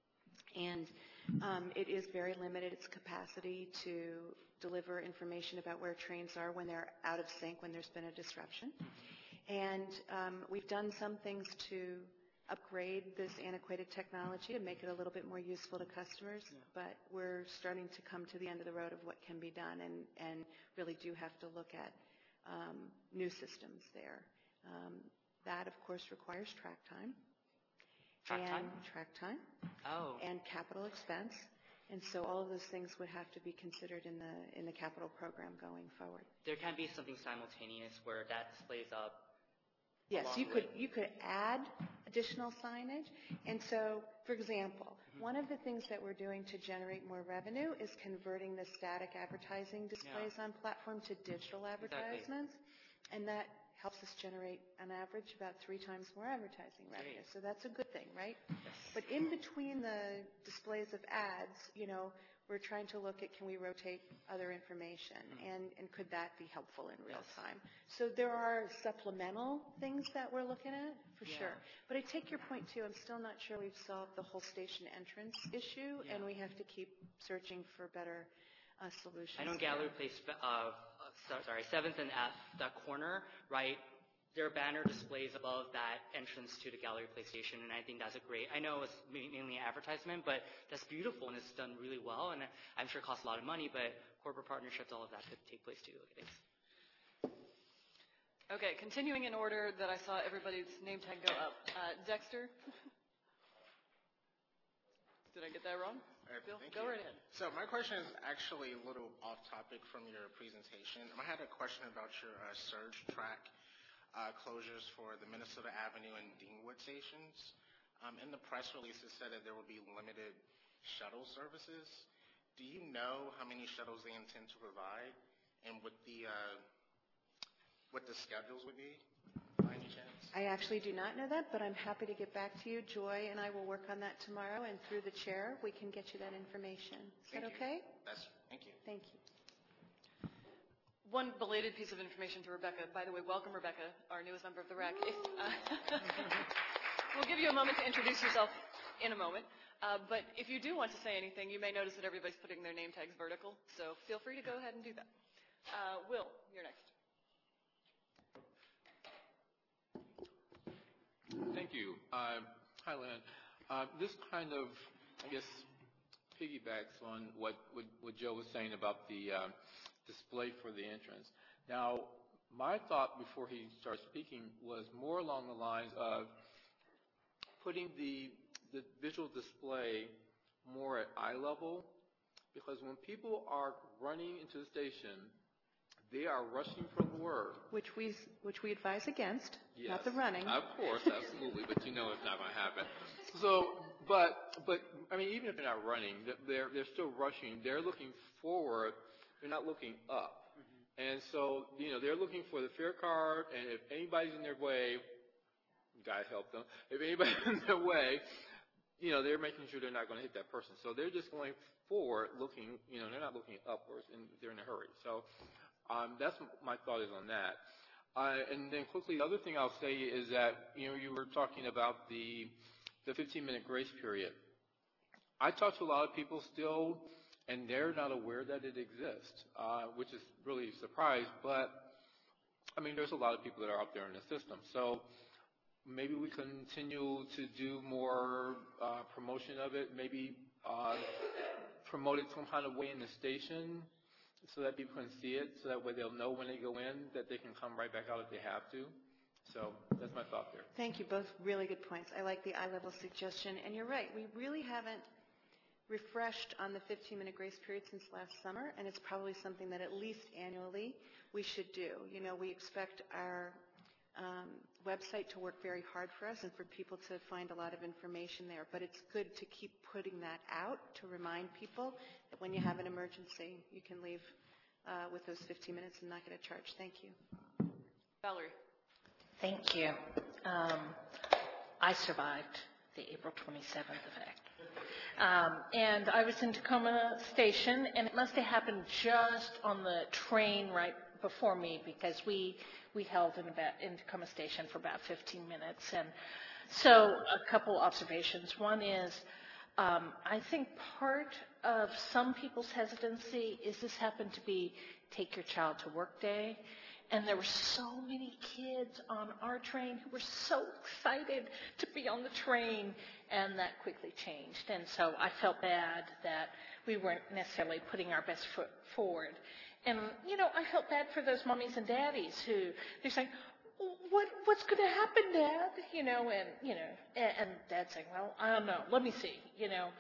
And um, it is very limited, its capacity to deliver information about where trains are when they're out of sync, when there's been a disruption. And um, we've done some things to upgrade this antiquated technology and make it a little bit more useful to customers, Yeah. but we're starting to come to the end of the road of what can be done, and, and really do have to look at um, new systems there. Um, that, of course, requires track time. Track and time? Track time Oh. and capital expense. And so all of those things would have to be considered in the in the capital program going forward. There can be something simultaneous where that displays up. Yes, along you could with- you could add additional signage. And so, for example, Mm-hmm. one of the things that we're doing to generate more revenue is converting the static advertising displays on platform to digital advertisements. And that helps us generate, on average, about three times more advertising revenue. Great. So that's a good thing, right? Yes. But in between the displays of ads, you know, we're trying to look at, can we rotate other information? And, and could that be helpful in real Yes. time? So there are supplemental things that we're looking at, for Yeah. sure. But I take your point, too. I'm still not sure we've solved the whole station entrance issue, Yeah. and we have to keep searching for better uh, solutions. I know there. Gallery Place, uh, uh, so- sorry, seventh and at that corner, right? There are banner displays above that entrance to the Gallery Place station, and I think that's a great. I know it's ma- mainly advertisement, but that's beautiful and it's done really well, and I'm sure it costs a lot of money, but corporate partnerships, all of that could take place too. Thanks. Okay, continuing in order that I saw everybody's name tag go up. Uh, Dexter? Did I get that wrong? All right, Bill, thank go you. right ahead. So my question is actually a little off topic from your presentation. I had a question about your uh, surge track uh, closures for the Minnesota Avenue and Deanwood stations. Um, in the press release, it said that there will be limited shuttle services. Do you know how many shuttles they intend to provide, and what the uh, what the schedules would be, by any chance? I actually do not know that, but I'm happy to get back to you. Joy and I will work on that tomorrow, and through the chair, we can get you that information. Is Thank that you. okay? That's thank you. Thank you. One belated piece of information to Rebecca. By the way, welcome, Rebecca, our newest member of the R A C. If, uh, we'll give you a moment to introduce yourself in a moment. Uh, but if you do want to say anything, you may notice that everybody's putting their name tags vertical. So feel free to go ahead and do that. Uh, Will, you're next. Thank you. Uh, hi, Lynn. Uh, this kind of, I guess, piggybacks on what, what, what Joe was saying about the uh, display for the entrance. Now, my thought before he started speaking was more along the lines of putting the, the visual display more at eye level, because when people are running into the station, they are rushing from work. Which we, which we advise against, Yes, not the running. Of course, absolutely, but you know it's not going to happen. So, but, but, I mean, even if they're not running, they're, they're still rushing. They're looking forward. They're not looking up. Mm-hmm. And so, you know, they're looking for the fare card, and if anybody's in their way, God help them, if anybody's in their way, you know, they're making sure they're not going to hit that person. So they're just going forward looking, you know, they're not looking upwards, and they're in a hurry. So um, that's my thought is on that. Uh, and then quickly, the other thing I'll say is that, you know, you were talking about the the fifteen-minute grace period. I talk to a lot of people still, and they're not aware that it exists, uh, which is really a surprise. But, I mean, there's a lot of people that are out there in the system. So maybe we continue to do more uh, promotion of it, maybe uh, promote it some kind of way in the station so that people can see it, so that way they'll know when they go in that they can come right back out if they have to. So that's my thought there. Thank you. Both really good points. I like the eye-level suggestion. And you're right. We really haven't refreshed on the fifteen-minute grace period since last summer, and it's probably something that at least annually we should do. You know, we expect our um, website to work very hard for us and for people to find a lot of information there. But it's good to keep putting that out to remind people that when you have an emergency, you can leave uh, with those fifteen minutes and not get a charge. Thank you. Valerie. Thank you. Um, I survived the April twenty-seventh effect. Um, and I was in Tacoma Station, and it must have happened just on the train right before me, because we we held in about in Tacoma Station for about fifteen minutes. And so a couple observations. One is, um, I think part of some people's hesitancy is this happened to be take your child to work day. And there were so many kids on our train who were so excited to be on the train, and that quickly changed. And so I felt bad that we weren't necessarily putting our best foot forward. And, you know, I felt bad for those mommies and daddies who, they're saying, what, what's going to happen, Dad? You know, and, you know, and, and Dad's saying, well, I don't know, let me see, you know.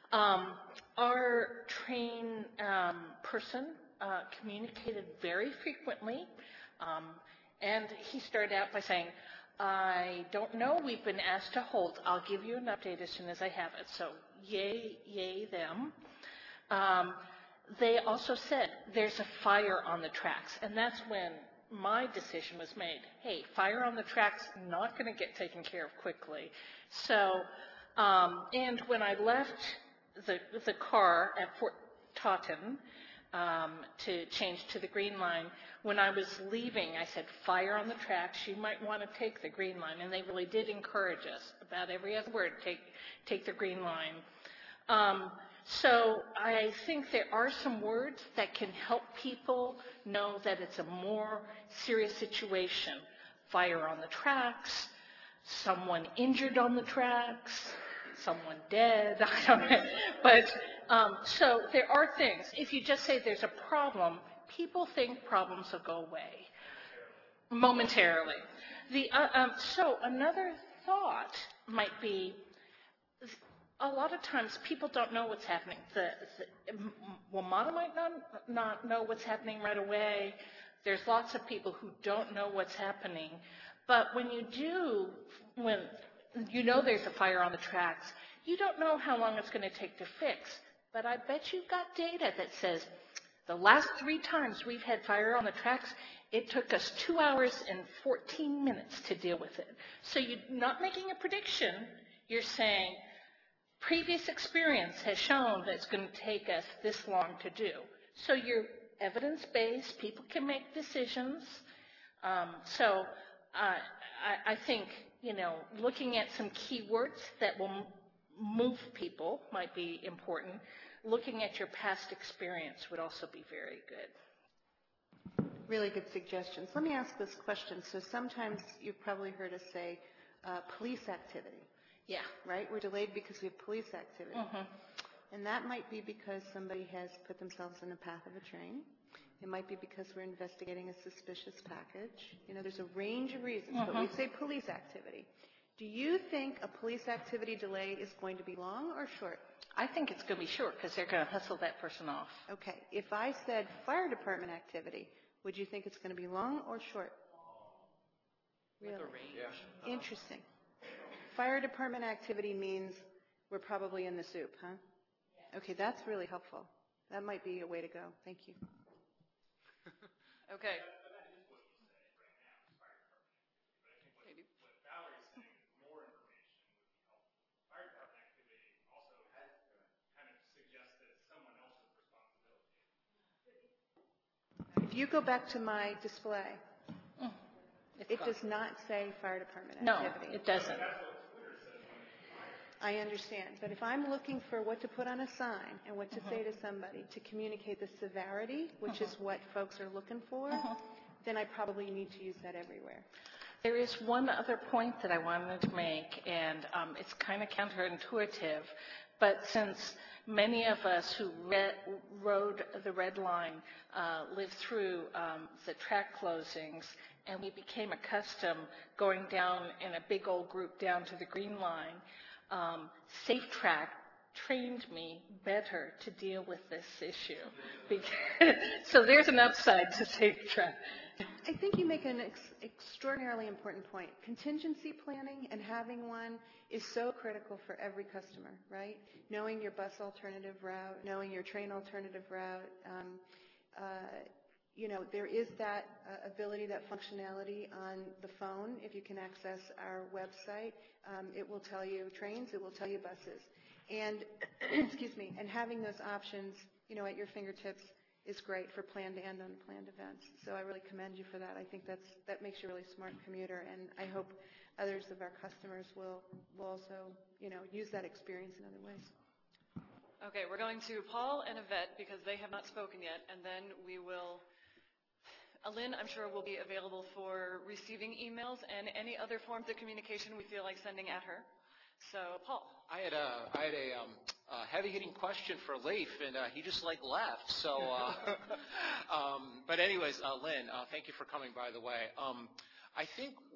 Um, our train um, person uh, communicated very frequently, um, and he started out by saying, I don't know, we've been asked to hold. I'll give you an update as soon as I have it. So yay, yay them. Um, they also said there's a fire on the tracks, and that's when my decision was made. Hey, fire on the tracks, not going to get taken care of quickly. So, um, and when I left the, the car at Fort Totten um, to change to the Green Line, when I was leaving, I said, fire on the tracks, you might want to take the Green Line. And they really did encourage us, about every other word, take, take the Green Line. Um, so I think there are some words that can help people know that it's a more serious situation. Fire on the tracks, someone injured on the tracks, someone dead, I don't know. But, um, so there are things. If you just say there's a problem, people think problems will go away momentarily. The, uh, um, so another thought might be, a lot of times people don't know what's happening. The, the, WMATA might not, not know what's happening right away. There's lots of people who don't know what's happening. But when you do, when you know there's a fire on the tracks, you don't know how long it's going to take to fix. But I bet you've got data that says the last three times we've had fire on the tracks, it took us two hours and fourteen minutes to deal with it. So you're not making a prediction. You're saying previous experience has shown that it's going to take us this long to do. So you're evidence-based. People can make decisions. Um, so uh, I, I think, you know, looking at some keywords that will m- move people might be important. Looking at your past experience would also be very good. Really good suggestions. Let me ask this question. So sometimes you've probably heard us say uh, police activity. Yeah. Right? We're delayed because we have police activity. Mm-hmm. And that might be because somebody has put themselves in the path of a train. It might be because we're investigating a suspicious package. You know, there's a range of reasons, Mm-hmm. but we say police activity. Do you think a police activity delay is going to be long or short? I think it's going to be short because they're going to hustle that person off. Okay. If I said fire department activity, would you think it's going to be long or short? Really? Like a range. Yeah. Interesting. Fire department activity means we're probably in the soup, huh? Okay, that's really helpful. That might be a way to go. Thank you. Okay. If you go back to my display, Mm. it does not say fire department No, activity. it doesn't. I understand. But if I'm looking for what to put on a sign and what to Mhm. say to somebody to communicate the severity, which is Mhm. what folks are looking for, Mhm. then I probably need to use that everywhere. There is one other point that I wanted to make, and um, it's kind of counterintuitive, but since many of us who re- rode the Red Line uh, lived through um, the track closings, and we became accustomed going down in a big old group down to the Green Line, um, Safe Track trained me better to deal with this issue. Because, so there's an upside to Safe Track. I think you make an ex- extraordinarily important point. Contingency planning and having one is so critical for every customer, right? Knowing your bus alternative route, knowing your train alternative route. Um, uh, you know, there is that uh, ability, that functionality on the phone. If you can access our website, um, it will tell you trains, it will tell you buses. And, excuse me, and having those options, you know, at your fingertips is great for planned and unplanned events. So I really commend you for that. I think that's, that makes you a really smart commuter, and I hope others of our customers will, will also, you know, use that experience in other ways. Okay, we're going to Paul and Yvette because they have not spoken yet, and then we will, Lynn, I'm sure, will be available for receiving emails and any other forms of communication we feel like sending at her. So, Paul. I had a, I had a, um, a heavy-hitting question for Leif, and uh, he just like left. So, uh, um, but anyways, uh, Lynn, uh, thank you for coming. By the way, um, I think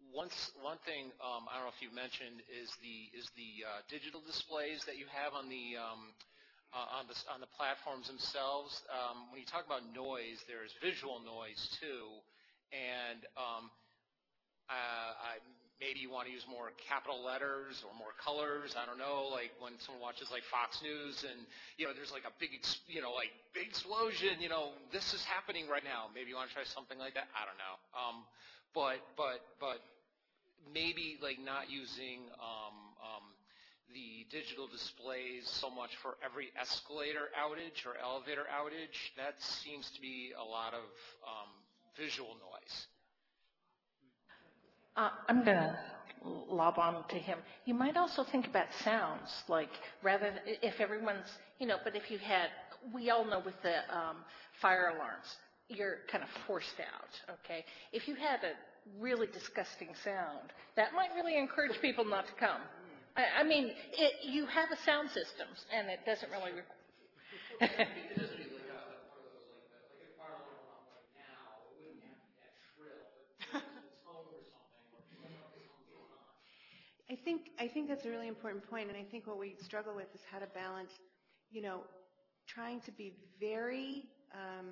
once, one thing um, I don't know if you mentioned is the is the uh, digital displays that you have on the um, uh, on the on the platforms themselves. Um, when you talk about noise, there's visual noise too, and um, uh, I, maybe you want to use more capital letters or more colors. I don't know, like when someone watches like Fox News and, you know, there's like a big, ex- you know, like big explosion, you know, this is happening right now. Maybe you want to try something like that. I don't know. Um, but, but, but maybe like not using um, um, the digital displays so much for every escalator outage or elevator outage. That seems to be a lot of um, visual noise. Uh, I'm going to lob on to him. You might also think about sounds, like rather than, if everyone's, you know, but if you had, we all know with the um, fire alarms, you're kind of forced out, okay? If you had a really disgusting sound, that might really encourage people not to come. I, I mean, it, you have a sound system, and it doesn't really require. I think I think that's a really important point, and I think what we struggle with is how to balance, you know, trying to be very um,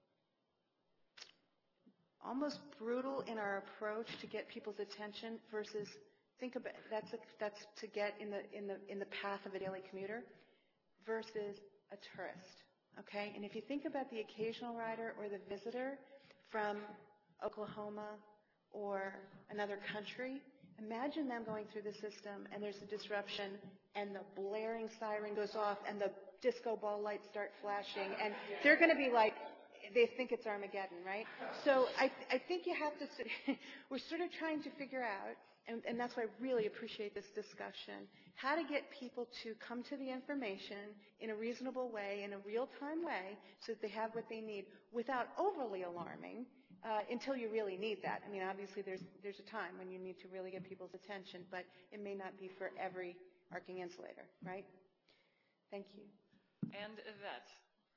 almost brutal in our approach to get people's attention versus think about that's a, that's to get in the in the in the path of a daily commuter versus a tourist, okay? And if you think about the occasional rider or the visitor from Oklahoma or another country, imagine them going through the system and there's a disruption and the blaring siren goes off and the disco ball lights start flashing and they're going to be like, they think it's Armageddon, right? So I, I think you have to, we're sort of trying to figure out, and, and that's why I really appreciate this discussion, how to get people to come to the information in a reasonable way, in a real-time way, so that they have what they need without overly alarming uh, until you really need that. I mean, obviously there's, there's a time when you need to really get people's attention, but it may not be for every arcing insulator, right? Thank you. And Yvette.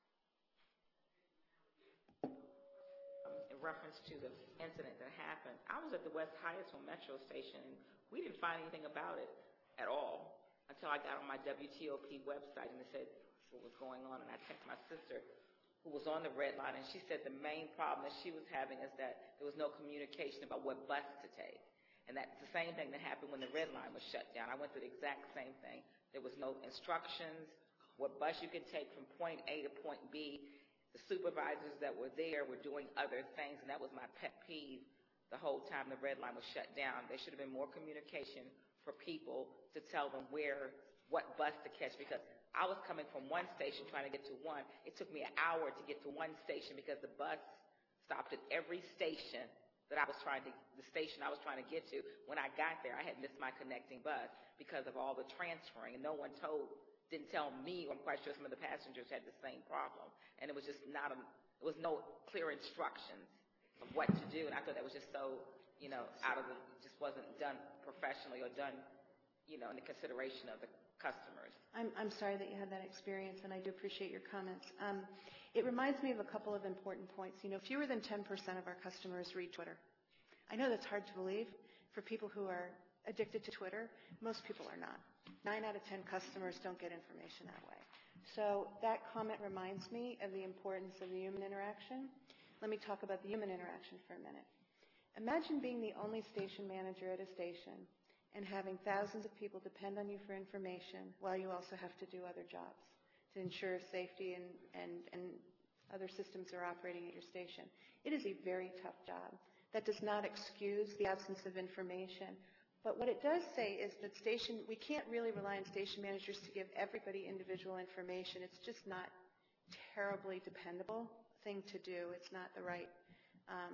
In reference to the incident that happened, I was at the West Hyattsville Metro Station, and we didn't find anything about it at all until I got on my W T O P website, and it said what was going on, and I texted my sister, who was on the red line, and she said the main problem that she was having is that there was no communication about what bus to take. And that's the same thing that happened when the red line was shut down. I went through the exact same thing. There was no instructions, what bus you could take from point A to point B. The supervisors that were there were doing other things, and that was my pet peeve the whole time the red line was shut down. There should have been more communication for people to tell them where, what bus to catch, because I was coming from one station trying to get to one. It took me an hour to get to one station because the bus stopped at every station that I was trying to, the station I was trying to get to. When I got there, I had missed my connecting bus because of all the transferring, and no one told, didn't tell me, or I'm quite sure some of the passengers had the same problem. And it was just not, a, there was no clear instructions of what to do, and I thought that was just so, you know, out of the, just wasn't done professionally or done, you know, in the consideration of the customers. I'm, I'm sorry that you had that experience, and I do appreciate your comments. Um, it reminds me of a couple of important points. You know, fewer than ten percent of our customers read Twitter. I know that's hard to believe for people who are addicted to Twitter. Most people are not. Nine out of ten customers don't get information that way. So that comment reminds me of the importance of the human interaction. Let me talk about the human interaction for a minute. Imagine being the only station manager at a station and having thousands of people depend on you for information while you also have to do other jobs to ensure safety and, and, and other systems are operating at your station. It is a very tough job. That does not excuse the absence of information. But what it does say is that station, we can't really rely on station managers to give everybody individual information. It's just not terribly dependable thing to do. It's not the right um,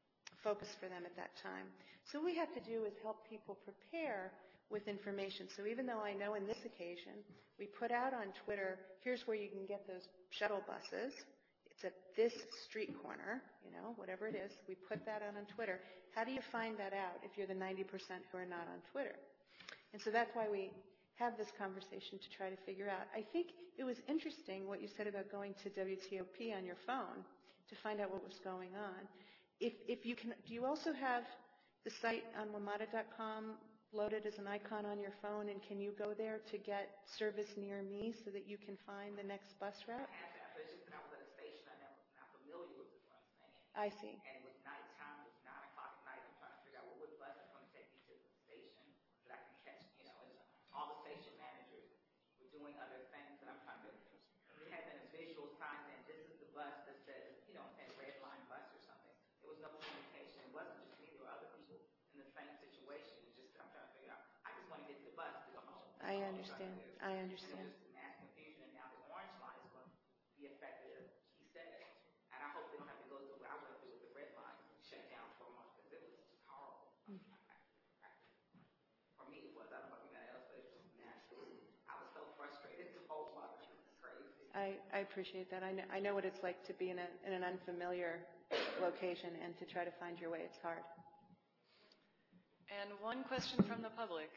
focus for them at that time. So what we have to do is help people prepare with information. So even though I know in this occasion, we put out on Twitter, here's where you can get those shuttle buses. It's at this street corner, you know, whatever it is. We put that out on Twitter. How do you find that out if you're the ninety percent who are not on Twitter? And so that's why we have this conversation to try to figure out. I think it was interesting what you said about going to W T O P on your phone to find out what was going on. If, if you can, do you also have the site on WMATA dot com loaded as an icon on your phone, and can you go there to get service near me so that you can find the next bus route? I had that, but it's just that I was at a station I never, not familiar with this one thing. I see. And it was nighttime, it was nine o'clock at night. I'm trying to figure out well, what bus is going to take me to the station that I can catch, you know, and all the station managers were doing other things, and I'm trying to, it had been a visual sign saying this is the bus that says, you know, saying red line bus or something. There was no communication. It wasn't just me, there were other people in the same situation. It's just, I'm trying to figure out, I just want to get to the bus to go home. I understand. I understand. And it was just mass confusion, and now the orange line is going to be effective, he said. And I hope they don't have to go through what I went through with the red line shut down for a month, because it was just horrible. Mm. For me, it was. I don't know if anybody else, but it was just nasty. I was so frustrated. The whole month it was crazy. I, I appreciate that. I know, I know what it's like to be in, a, in an unfamiliar location and to try to find your way. It's hard. And one question from the public.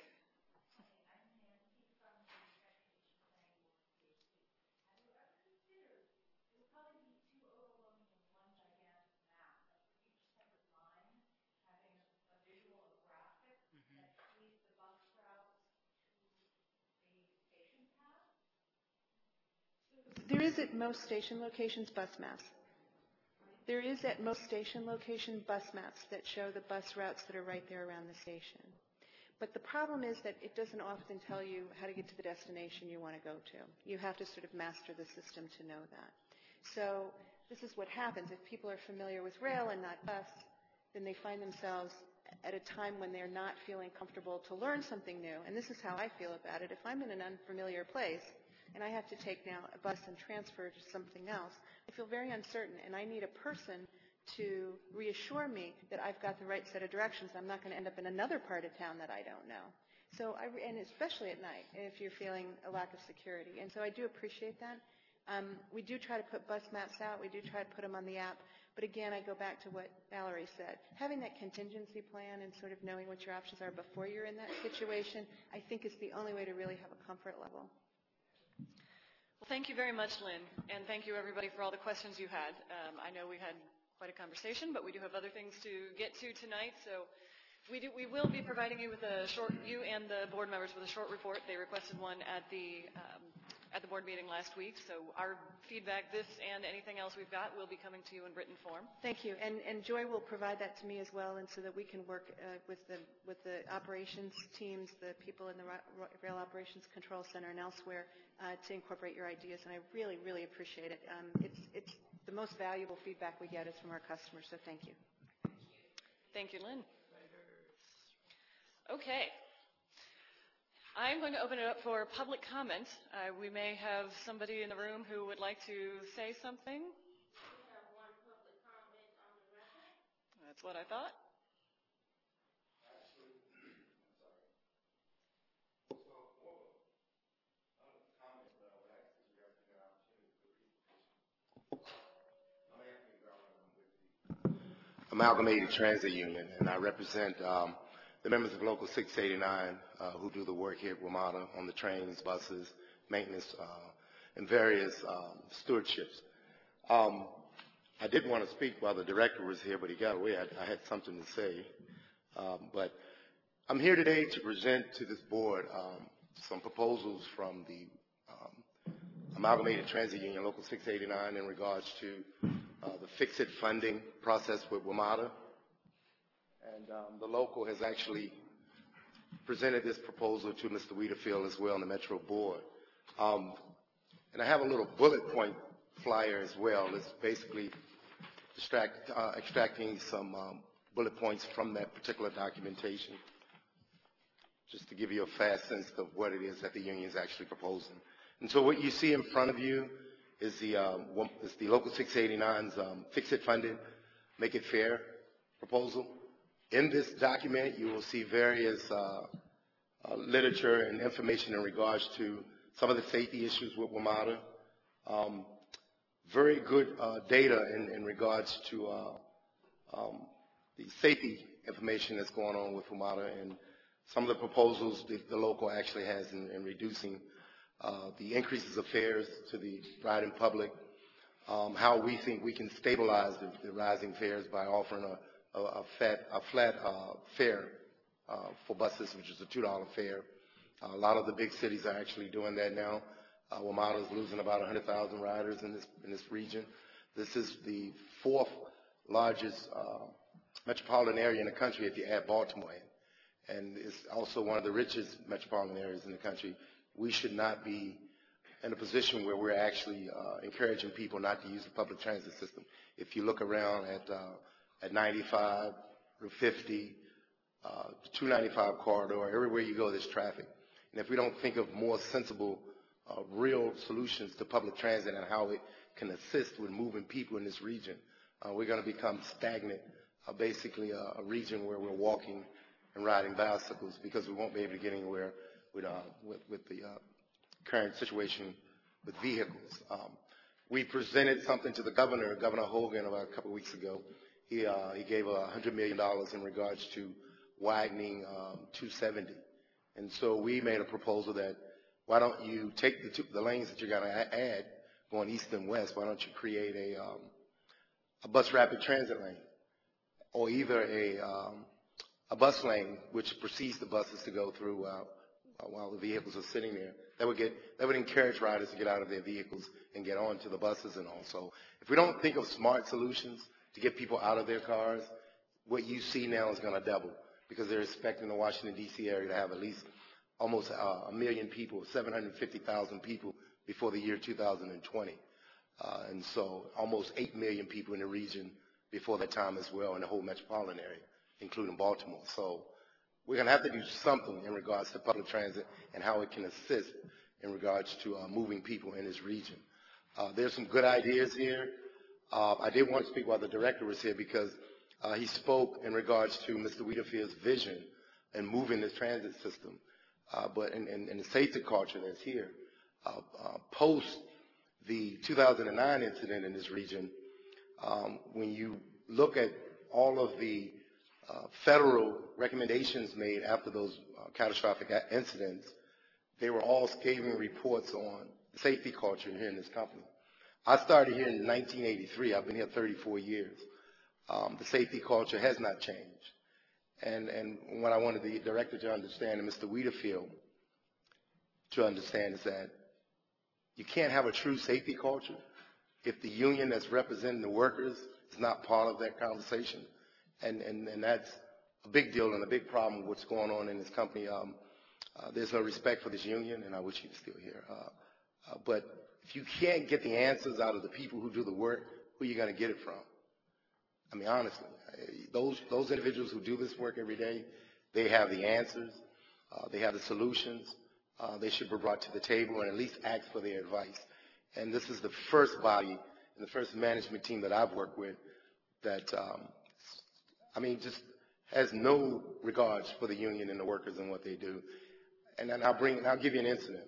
There is at most station locations bus maps. There is at most station location bus maps that show the bus routes that are right there around the station. But the problem is that it doesn't often tell you how to get to the destination you want to go to. You have to sort of master the system to know that. So this is what happens. If people are familiar with rail and not bus, then they find themselves at a time when they're not feeling comfortable to learn something new. And this is how I feel about it. If I'm in an unfamiliar place, and I have to take now a bus and transfer to something else, I feel very uncertain, and I need a person to reassure me that I've got the right set of directions. I'm not going to end up in another part of town that I don't know. So, I, and especially at night, if you're feeling a lack of security. And so I do appreciate that. Um, we do try to put bus maps out. We do try to put them on the app. But again, I go back to what Valerie said. Having that contingency plan and sort of knowing what your options are before you're in that situation, I think is the only way to really have a comfort level. Well, thank you very much, Lynn, and thank you, everybody, for all the questions you had. Um, I know we had quite a conversation, but we do have other things to get to tonight, so we, do, we will be providing you with a short, you and the board members with a short report. They requested one at the, um, at the board meeting last week, so our feedback, this and anything else we've got, will be coming to you in written form. Thank you, and, and Joy will provide that to me as well, and so that we can work uh, with the with the operations teams, the people in the Rail Operations Control Center and elsewhere, uh, to incorporate your ideas, and I really, really appreciate it. Um, it's it's the most valuable feedback we get is from our customers, so thank you. Thank you, Lynn. Okay. I'm going to open it up for public comment. Uh, we may have somebody in the room who would like to say something. We have one public comment on the record. That's what I thought. Amalgamated Transit Union, and I represent um, the members of Local six eighty-nine uh, who do the work here at WMATA on the trains, buses, maintenance, uh, and various um, stewardships. Um, I didn't want to speak while the director was here, but he got away. I, I had something to say. Um, but I'm here today to present to this board um, some proposals from the um, Amalgamated Transit Union, Local six eighty-nine, in regards to uh, the fix-it funding process with WMATA. And um, the local has actually presented this proposal to Mister Weederfield as well on the Metro Board. Um, and I have a little bullet point flyer as well. It's basically extract, uh, extracting some um, bullet points from that particular documentation, just to give you a fast sense of what it is that the union is actually proposing. And so what you see in front of you is the, uh, is the Local six eighty-nine's um, Fix It Funded, Make It Fair proposal. In this document, you will see various uh, uh, literature and information in regards to some of the safety issues with WMATA. Um, very good uh, data in, in regards to uh, um, the safety information that's going on with WMATA and some of the proposals that the local actually has in, in reducing uh, the increases of fares to the riding public, um, how we think we can stabilize the, the rising fares by offering a a, a flat, a flat uh, fare uh, for buses, which is a two dollar fare. Uh, a lot of the big cities are actually doing that now. Uh, WMATA is losing about one hundred thousand riders in this in this region. This is the fourth largest uh, metropolitan area in the country if you add Baltimore in. And it's also one of the richest metropolitan areas in the country. We should not be in a position where we're actually uh, encouraging people not to use the public transit system. If you look around at uh, at ninety-five, Route fifty, uh, the two ninety-five corridor, everywhere you go there's traffic. And if we don't think of more sensible, uh, real solutions to public transit and how it can assist with moving people in this region, uh, we're going to become stagnant, uh, basically a, a region where we're walking and riding bicycles because we won't be able to get anywhere with, uh, with, with the uh, current situation with vehicles. Um, we presented something to the governor, Governor Hogan, about a couple of weeks ago. He, uh, he gave one hundred million dollars in regards to widening um, two seventy. And so we made a proposal that why don't you take the, two, the lanes that you're going to add, going east and west, why don't you create a, um, a bus rapid transit lane or either a, um, a bus lane which precedes the buses to go through uh, while the vehicles are sitting there. That would get that would encourage riders to get out of their vehicles and get onto the buses and all. So if we don't think of smart solutions to get people out of their cars, what you see now is going to double because they're expecting the Washington, D C area to have at least almost uh, a million people, seven hundred fifty thousand people before the year two thousand twenty. Uh, and so almost eight million people in the region before that time as well in the whole metropolitan area, including Baltimore. So we're going to have to do something in regards to public transit and how it can assist in regards to uh, moving people in this region. Uh, there's some good ideas here. Uh, I did want to speak while the director was here because uh, he spoke in regards to Mister Weederfield's vision in moving this transit system. Uh, but in, in, in the safety culture that's here, uh, uh, post the two thousand nine incident in this region, um, when you look at all of the Uh, federal recommendations made after those uh, catastrophic incidents, they were all scathing reports on the safety culture here in this company. I started here in nineteen eighty-three. I've been here thirty-four years. Um, the safety culture has not changed. And, and what I wanted the director to understand and Mister Weederfield to understand is that you can't have a true safety culture if the union that's representing the workers is not part of that conversation. And, and, and that's a big deal and a big problem with what's going on in this company. Um, uh, there's no respect for this union, and I wish he was still here. Uh, uh, but if you can't get the answers out of the people who do the work, who are you going to get it from? I mean, honestly, those, those individuals who do this work every day, they have the answers. Uh, they have the solutions. Uh, they should be brought to the table and at least ask for their advice. And this is the first body and the first management team that I've worked with that um, I mean, just has no regards for the union and the workers and what they do. And then I'll bring, and I'll give you an incident.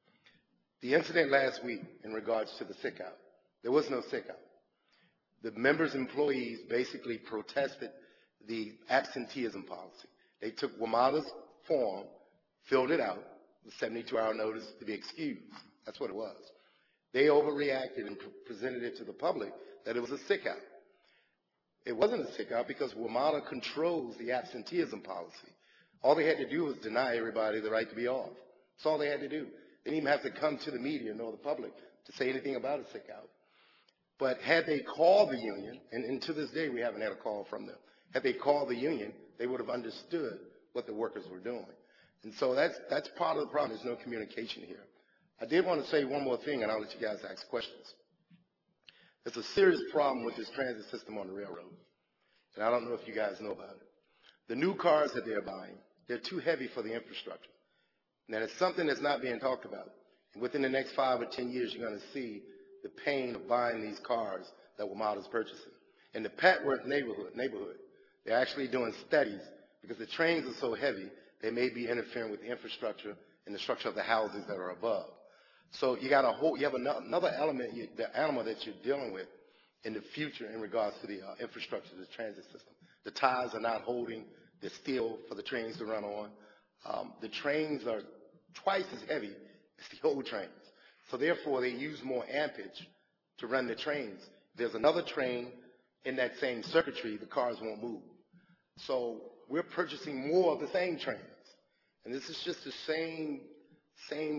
The incident last week in regards to the sick out, there was no sick out. The members' employees basically protested the absenteeism policy. They took WMATA's form, filled it out, with seventy-two hour notice to be excused. That's what it was. They overreacted and pre- presented it to the public that it was a sick out. It wasn't a sick out because WMATA controls the absenteeism policy. All they had to do was deny everybody the right to be off. That's all they had to do. They didn't even have to come to the media nor the public to say anything about a sick out. But had they called the union, and, and to this day we haven't had a call from them, had they called the union, they would have understood what the workers were doing. And so that's, that's part of the problem. There's no communication here. I did want to say one more thing, and I'll let you guys ask questions. There's a serious problem with this transit system on the railroad, and I don't know if you guys know about it. The new cars that they're buying, they're too heavy for the infrastructure. Now, it's something that's not being talked about. And within the next five or ten years, you're going to see the pain of buying these cars that WMATA's purchasing. In the Patworth neighborhood, neighborhood, they're actually doing studies because the trains are so heavy, they may be interfering with the infrastructure and the structure of the houses that are above. So you got a whole, you have another element, you, the animal that you're dealing with in the future in regards to the uh, infrastructure of the transit system. The ties are not holding, they're steel for the trains to run on. Um, the trains are twice as heavy as the old trains. So therefore, they use more ampage to run the trains. There's another train in that same circuitry, the cars won't move. So we're purchasing more of the same trains. And this is just the same, same,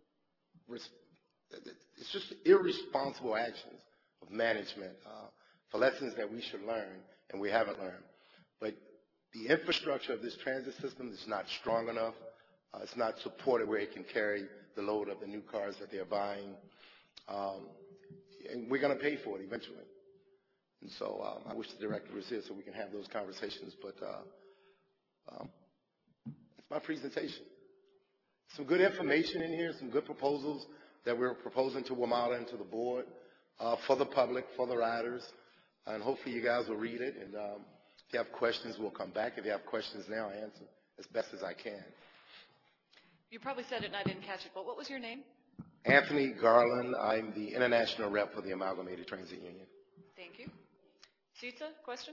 it's just irresponsible actions of management uh, for lessons that we should learn and we haven't learned. But the infrastructure of this transit system is not strong enough. Uh, it's not supported where it can carry the load of the new cars that they're buying. Um, and we're going to pay for it eventually. And so um, I wish the director was here so we can have those conversations. But uh, um, it's my presentation. Some good information in here, some good proposals that we're proposing to WMATA and to the board uh, for the public, for the riders. And hopefully you guys will read it. And um, if you have questions, we'll come back. If you have questions now, I answer as best as I can. You probably said it and I didn't catch it, but what was your name? Anthony Garland. I'm the international rep for the Amalgamated Transit Union. Thank you. Sita, question?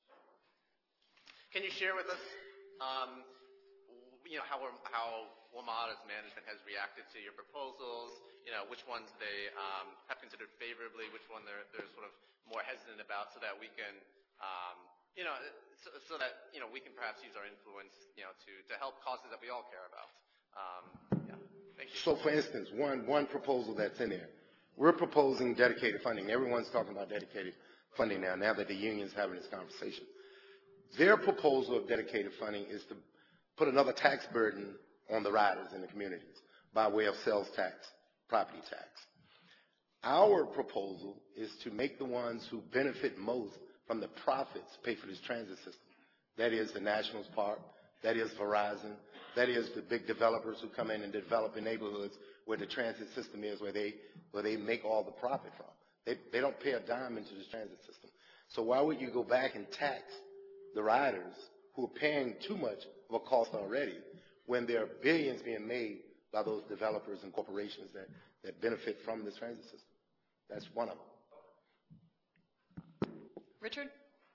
Can you share with us, um, you know, how, how WMATA's management has reacted to your proposals, you know, which ones they um, have considered favorably, which one they're, they're sort of more hesitant about, so that we can, um, you know, so, so that, you know, we can perhaps use our influence, you know, to, to help causes that we all care about. Um, yeah. Thank you. So, for instance, one, one proposal that's in there, we're proposing dedicated funding. Everyone's talking about dedicated funding now, now that the union's having this conversation. Their proposal of dedicated funding is to put another tax burden on the riders in the communities by way of sales tax, property tax. Our proposal is to make the ones who benefit most from the profits pay for this transit system. That is the Nationals Park, that is Verizon, that is the big developers who come in and develop in neighborhoods where the transit system is, where they, where they make all the profit from. They, they don't pay a dime into this transit system. So why would you go back and tax the riders who are paying too much of a cost already when there are billions being made by those developers and corporations that, that benefit from this transit system? That's one of them. Richard?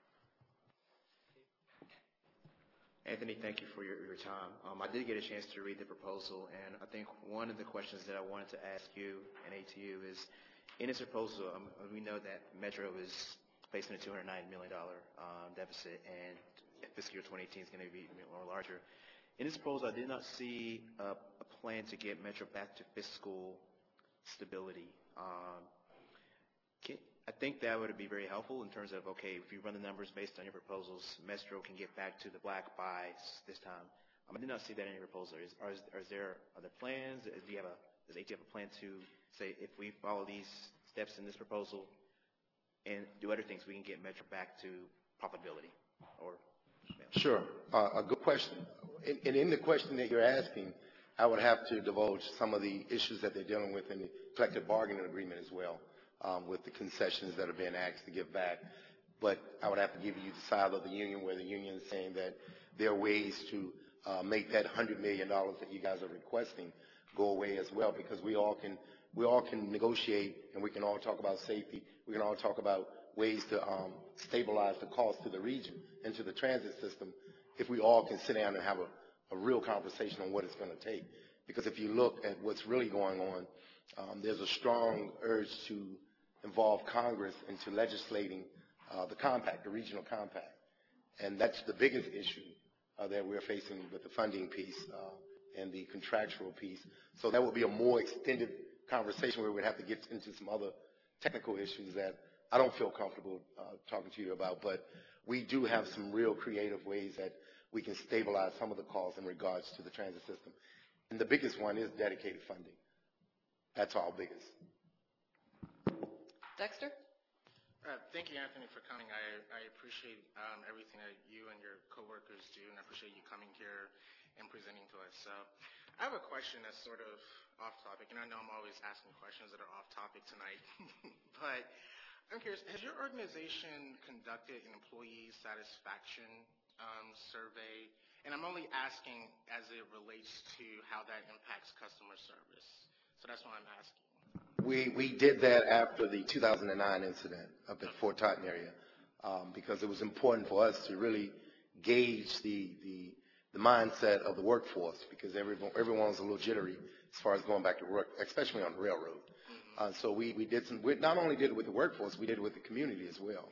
Anthony, thank you for your, your time. Um, I did get a chance to read the proposal, and I think one of the questions that I wanted to ask you and A T U is, in its proposal, um, we know that Metro is facing a two hundred ninety million dollars um, deficit, and fiscal year twenty eighteen is going to be more larger. In this proposal, I did not see a, a plan to get Metro back to fiscal stability. Um, can, I think that would be very helpful in terms of, okay, if you run the numbers based on your proposals, Metro can get back to the black by this time. Um, I did not see that in your proposal. Is, are, is there other plans? Do you have a, does A T U have a plan to say, if we follow these steps in this proposal and do other things, we can get Metro back to profitability? Or yeah. Sure. Uh, a good question. And in, in the question that you're asking, I would have to divulge some of the issues that they're dealing with in the collective bargaining agreement as well, um, with the concessions that are being asked to give back. But I would have to give you the side of the union where the union is saying that there are ways to uh, make that one hundred million dollars that you guys are requesting go away as well, because we all can we all can negotiate and we can all talk about safety. We can all talk about ways to um, stabilize the cost to the region and to the transit system if we all can sit down and have a, a real conversation on what it's going to take. Because if you look at what's really going on, um, there's a strong urge to involve Congress into legislating uh, the compact, the regional compact. And that's the biggest issue uh, that we're facing with the funding piece uh, and the contractual piece. So that would be a more extended conversation where we'd have to get into some other technical issues that I don't feel comfortable uh, talking to you about. But we do have some real creative ways that we can stabilize some of the costs in regards to the transit system. And the biggest one is dedicated funding. That's our biggest. Dexter? Uh, thank you, Anthony, for coming. I, I appreciate um, everything that you and your coworkers do, and I appreciate you coming here and presenting to us. So I have a question that's sort of off topic, and I know I'm always asking questions that are off topic tonight, but I'm curious, has your organization conducted an employee satisfaction um, survey? And I'm only asking as it relates to how that impacts customer service. So that's why I'm asking. We, we did that after the two thousand nine incident up at Fort Totten area um, because it was important for us to really gauge the, the, the mindset of the workforce, because everyone, everyone's a little jittery as far as going back to work, especially on the railroad. Uh, so we, we did some, we not only did it with the workforce, we did it with the community as well.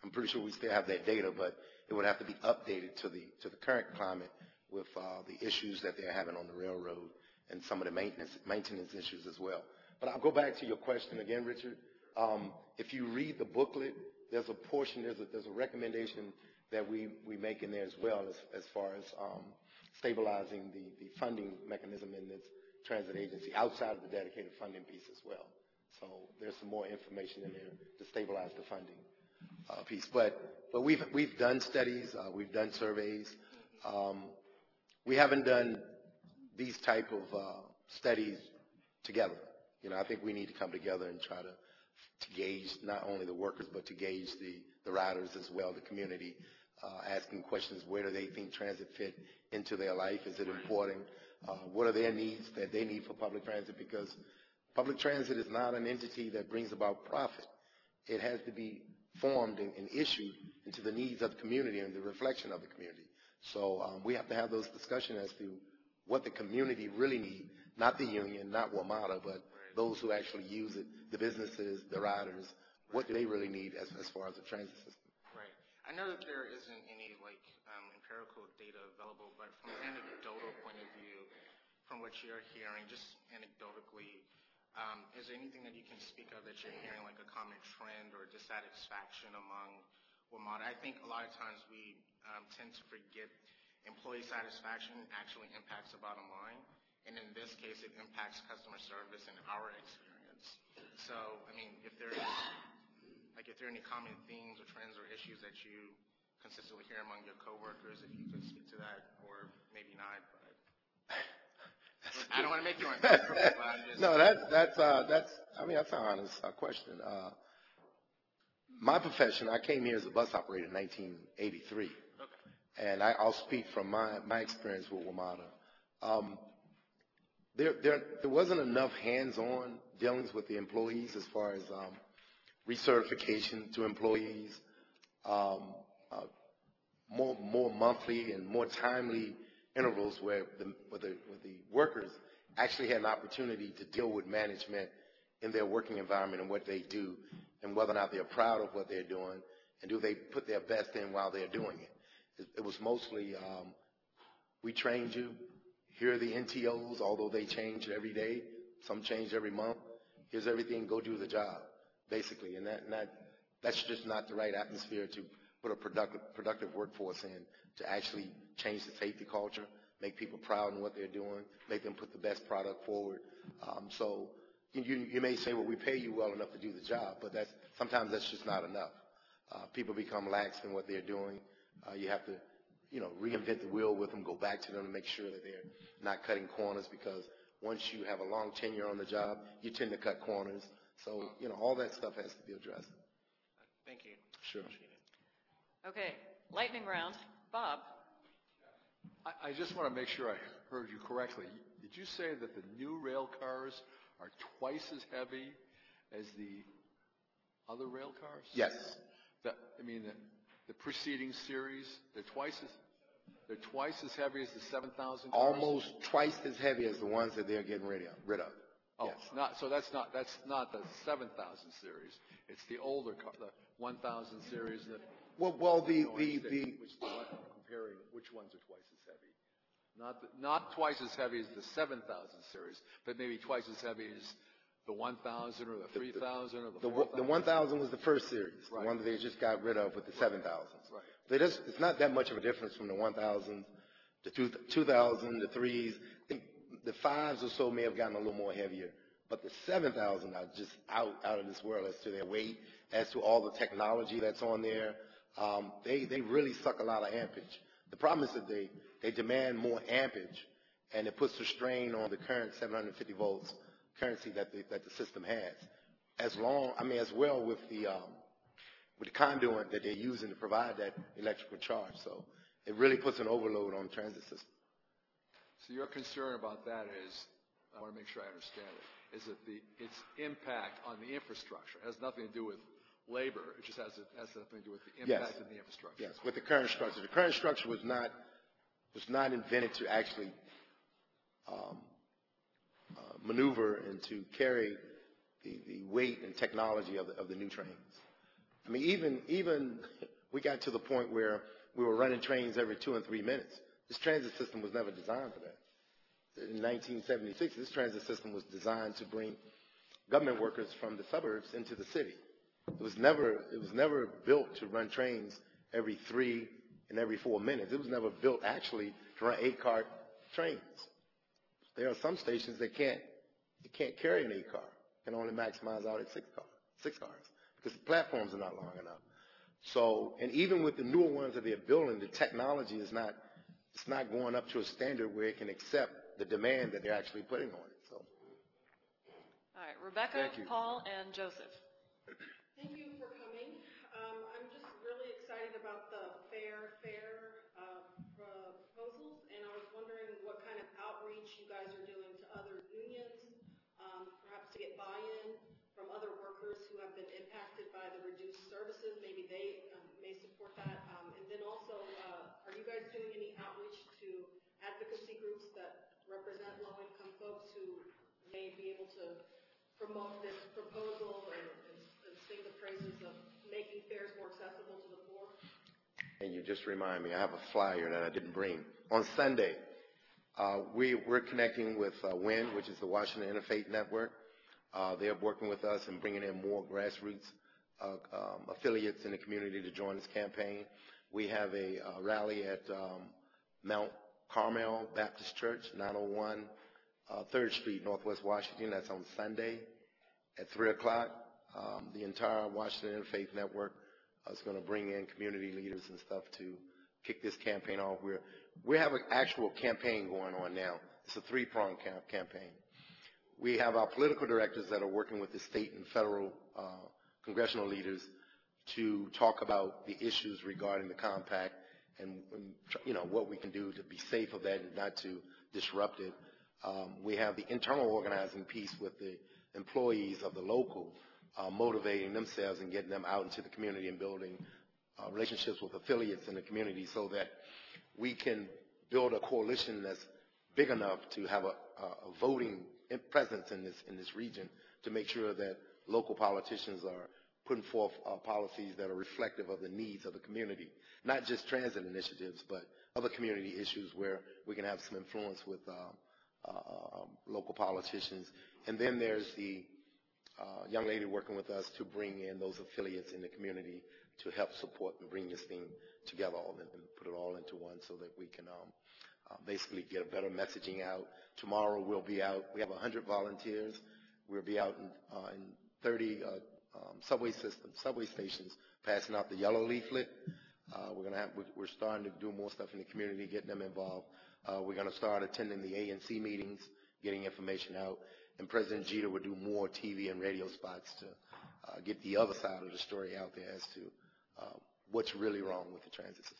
I'm pretty sure we still have that data, but it would have to be updated to the to the current climate with uh, the issues that they're having on the railroad and some of the maintenance maintenance issues as well. But I'll go back to your question again, Richard. Um, if you read the booklet, there's a portion, there's a, there's a recommendation that we, we make in there as well as, as far as um, stabilizing the, the funding mechanism in this transit agency outside of the dedicated funding piece as well. So there's some more information in there to stabilize the funding uh, piece. But but we've we've done studies, uh, we've done surveys. Um, we haven't done these type of uh, studies together. You know, I think we need to come together and try to to gauge not only the workers but to gauge the the riders as well, the community, uh, asking questions: where do they think transit fit into their life? Is it important? Uh, what are their needs that they need for public transit? Because public transit is not an entity that brings about profit. It has to be formed and, and issued into the needs of the community and the reflection of the community. So um, we have to have those discussions as to what the community really need, not the union, not WMATA, but those who actually use it, the businesses, the riders. What do they really need as, as far as the transit system? Right. I know that there isn't any like um, empirical data available, but from an anecdotal point of view, from what you're hearing, just anecdotally, um, is there anything that you can speak of that you're hearing, like a common trend or dissatisfaction among WMATA? I think a lot of times we um, tend to forget employee satisfaction actually impacts the bottom line, and in this case, it impacts customer service and our experience. So, I mean, if there is, like, if there are any common themes or trends or issues that you consistently hear among your coworkers, if you could speak to that, or maybe not, but. I don't want to make you uncomfortable, but I'm just... No, that's, that's, uh, that's, I mean, that's an honest uh, question. Uh, my profession, I came here as a bus operator in nineteen eighty-three. Okay. And I, I'll speak from my, my experience with WMATA. Um, there, there, there wasn't enough hands-on dealings with the employees as far as um, recertification to employees, um, uh, more, more monthly and more timely intervals where the, where, the, where the workers actually had an opportunity to deal with management in their working environment and what they do and whether or not they're proud of what they're doing and do they put their best in while they're doing it. It, it was mostly, um, we trained you. Here are the N T Os, although they change every day. Some change every month. Here's everything, go do the job, basically. And, that, and that, that's just not the right atmosphere to put a productive, productive workforce in to actually change the safety culture, make people proud in what they're doing, make them put the best product forward. Um, so you, you may say, well, we pay you well enough to do the job, but that's, sometimes that's just not enough. Uh, people become lax in what they're doing. Uh, you have to, you know, reinvent the wheel with them, go back to them to make sure that they're not cutting corners because once you have a long tenure on the job, you tend to cut corners. So, you know, all that stuff has to be addressed. Thank you. Sure. Okay, lightning round. Bob. I, I just want to make sure I heard you correctly. Did you say that the new rail cars are twice as heavy as the other rail cars? Yes. The, I mean, the, the preceding series, they're twice as they're twice as heavy as the seven thousand cars? Almost twice as heavy as the ones that they're getting rid of. Rid of. Oh, yes. not, so that's not that's not the seven thousand series. It's the older car, the one thousand series that. Well, well, the no, the, the which I'm comparing which ones are twice as heavy. Not the, not twice as heavy as the seven thousand series, but maybe twice as heavy as the one thousand or the three thousand or the the, four thousand. the one thousand was the first series, Right. the one that they just got rid of with the seven thousands. Right. So it is, it's not that much of a difference from the one thousand, the two thousand, the threes. I think the fives or so may have gotten a little more heavier, but the seven thousand are just out out of this world as to their weight, as to all the technology that's on there. Um, they, they really suck a lot of ampage. The problem is that they, they demand more ampage, and it puts a strain on the current seven hundred fifty volts currency that the, that the system has. As long, I mean, as well with the, um, with the conduit that they're using to provide that electrical charge. So it really puts an overload on the transit system. So your concern about that is, I want to make sure I understand it, is that the, its impact on the infrastructure has nothing to do with labor. It just has, it has something to do with the impact Yes. of the infrastructure. Yes, with the current structure. The current structure was not was not invented to actually um, uh, maneuver and to carry the, the weight and technology of the, of the new trains. I mean, even even we got to the point where we were running trains every two and three minutes. This transit system was never designed for that. In nineteen seventy-six, this transit system was designed to bring government workers from the suburbs into the city. It was never it was never built to run trains every three and every four minutes. It was never built actually to run eight-car trains. There are some stations that can't that can't carry an eight car, can only maximize out at six car, six cars because the platforms are not long enough. So, and even with the newer ones that they're building, the technology is not it's not going up to a standard where it can accept the demand that they're actually putting on it. So, all right, Rebecca, Paul, and Joseph. Thank you for coming. Um, I'm just really excited about the fair fair uh, proposals, and I was wondering what kind of outreach you guys are doing to other unions, um, perhaps to get buy-in from other workers who have been impacted by the reduced services. Maybe they um, may support that. Um, and then also, uh, are you guys doing any outreach to advocacy groups that represent low-income folks who may be able to promote this proposal and, and, and sing the praises of making fares more accessible to the poor? and you just remind me, I have a flyer that I didn't bring. On Sunday, uh, we, we're connecting with uh, W I N, which is the Washington Interfaith Network. Uh, they're working with us and bringing in more grassroots uh, um, affiliates in the community to join this campaign. We have a uh, rally at um, Mount Carmel Baptist Church, nine oh one uh, third Street, Northwest Washington. That's on Sunday at three o'clock. Um, the entire Washington Interfaith Network uh, is going to bring in community leaders and stuff to kick this campaign off. We're, we have an actual campaign going on now. It's a three-pronged camp campaign. We have our political directors that are working with the state and federal uh, congressional leaders to talk about the issues regarding the compact and, and, you know, what we can do to be safe of that and not to disrupt it. Um, we have the internal organizing piece with the employees of the local uh, motivating themselves and getting them out into the community and building uh, relationships with affiliates in the community so that we can build a coalition that's big enough to have a, a, a voting presence in this in this region to make sure that local politicians are putting forth uh, policies that are reflective of the needs of the community, not just transit initiatives, but other community issues where we can have some influence with uh, uh, local politicians. And then there's the uh, young lady working with us to bring in those affiliates in the community to help support and bring this thing together all and, and put it all into one so that we can um, uh, basically get a better messaging out. Tomorrow we'll be out. We have one hundred volunteers. We'll be out in, uh, in thirty uh, um, subway systems, subway stations, passing out the yellow leaflet. Uh, we're gonna have. We're starting to do more stuff in the community, getting them involved. Uh, we're gonna start attending the A N C meetings, getting information out. And President Jeter will do more T V and radio spots to uh, get the other side of the story out there as to uh, what's really wrong with the transit system.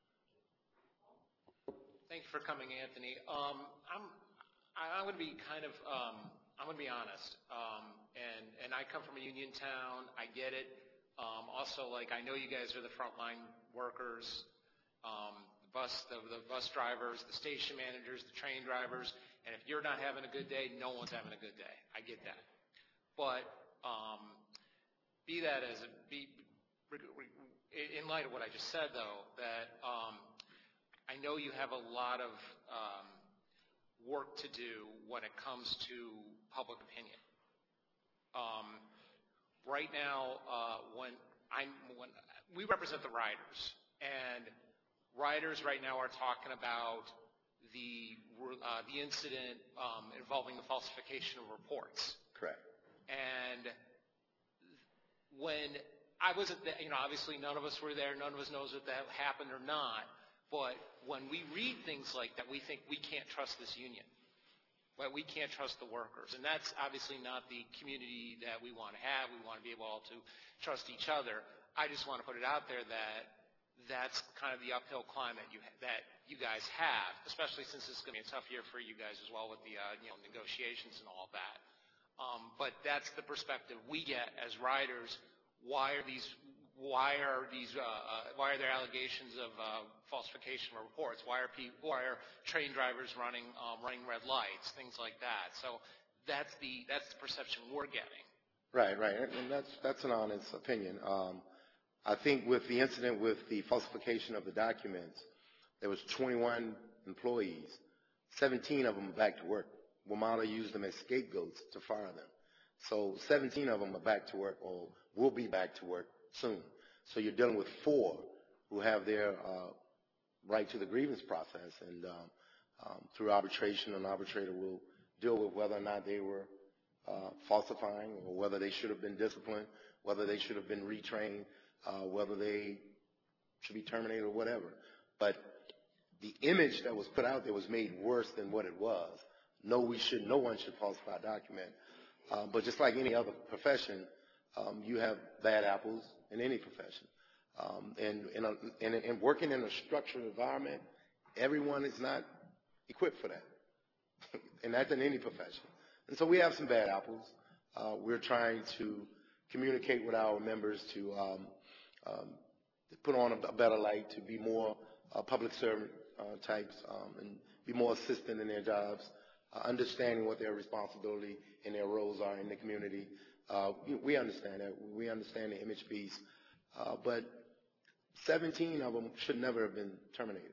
Thank you for coming, Anthony. Um, I'm I'm going to be kind of um, I'm going to be honest, um, and and I come from a union town. I get it. Um, also, like I know you guys are the frontline workers, um, the bus the, the bus drivers, the station managers, the train drivers. And if you're not having a good day, no one's having a good day. I get that. But um, be that as it be, in light of what I just said, though, that um, I know you have a lot of um, work to do when it comes to public opinion. Um, right now, uh, when I'm when we represent the riders, and riders right now are talking about the uh, the incident um, involving the falsification of reports. Correct. And when I was at the, you know, obviously none of us were there, none of us knows if that happened or not, but when we read things like that, we think we can't trust this union. Well, we can't trust the workers. And that's obviously not the community that we want to have. We want to be able to trust each other. I just want to put it out there that that's kind of the uphill climb that you that you guys have, especially since this is going to be a tough year for you guys as well with the uh, you know negotiations and all of that. Um, but that's the perspective we get as riders. Why are these? Why are these? Uh, uh, why are there allegations of uh, falsification of reports? Why are people? Why are train drivers running um, running red lights? Things like that. So that's the that's the perception we're getting. Right, right, and that's that's an honest opinion. Um, I think with the incident with the falsification of the documents, there was twenty-one employees, seventeen of them are back to work. WMATA used them as scapegoats to fire them. So seventeen of them are back to work or will be back to work soon. So you're dealing with four who have their uh, right to the grievance process, and um, um, through arbitration, an arbitrator will deal with whether or not they were uh, falsifying, or whether they should have been disciplined, whether they should have been retrained, uh, whether they should be terminated or whatever. But the image that was put out there was made worse than what it was. No, we should, no one should falsify a document. Uh, but just like any other profession, um, you have bad apples in any profession. Um, and, and, uh, and, and working in a structured environment, everyone is not equipped for that. And that's in any profession. And so we have some bad apples. Uh, we're trying to communicate with our members to um, um, put on a, a better light, to be more uh, public servant uh, types, um, and be more assistant in their jobs, uh, understanding what their responsibility and their roles are in the community. Uh, we, we understand that. We understand the image piece. Uh, but seventeen of them should never have been terminated.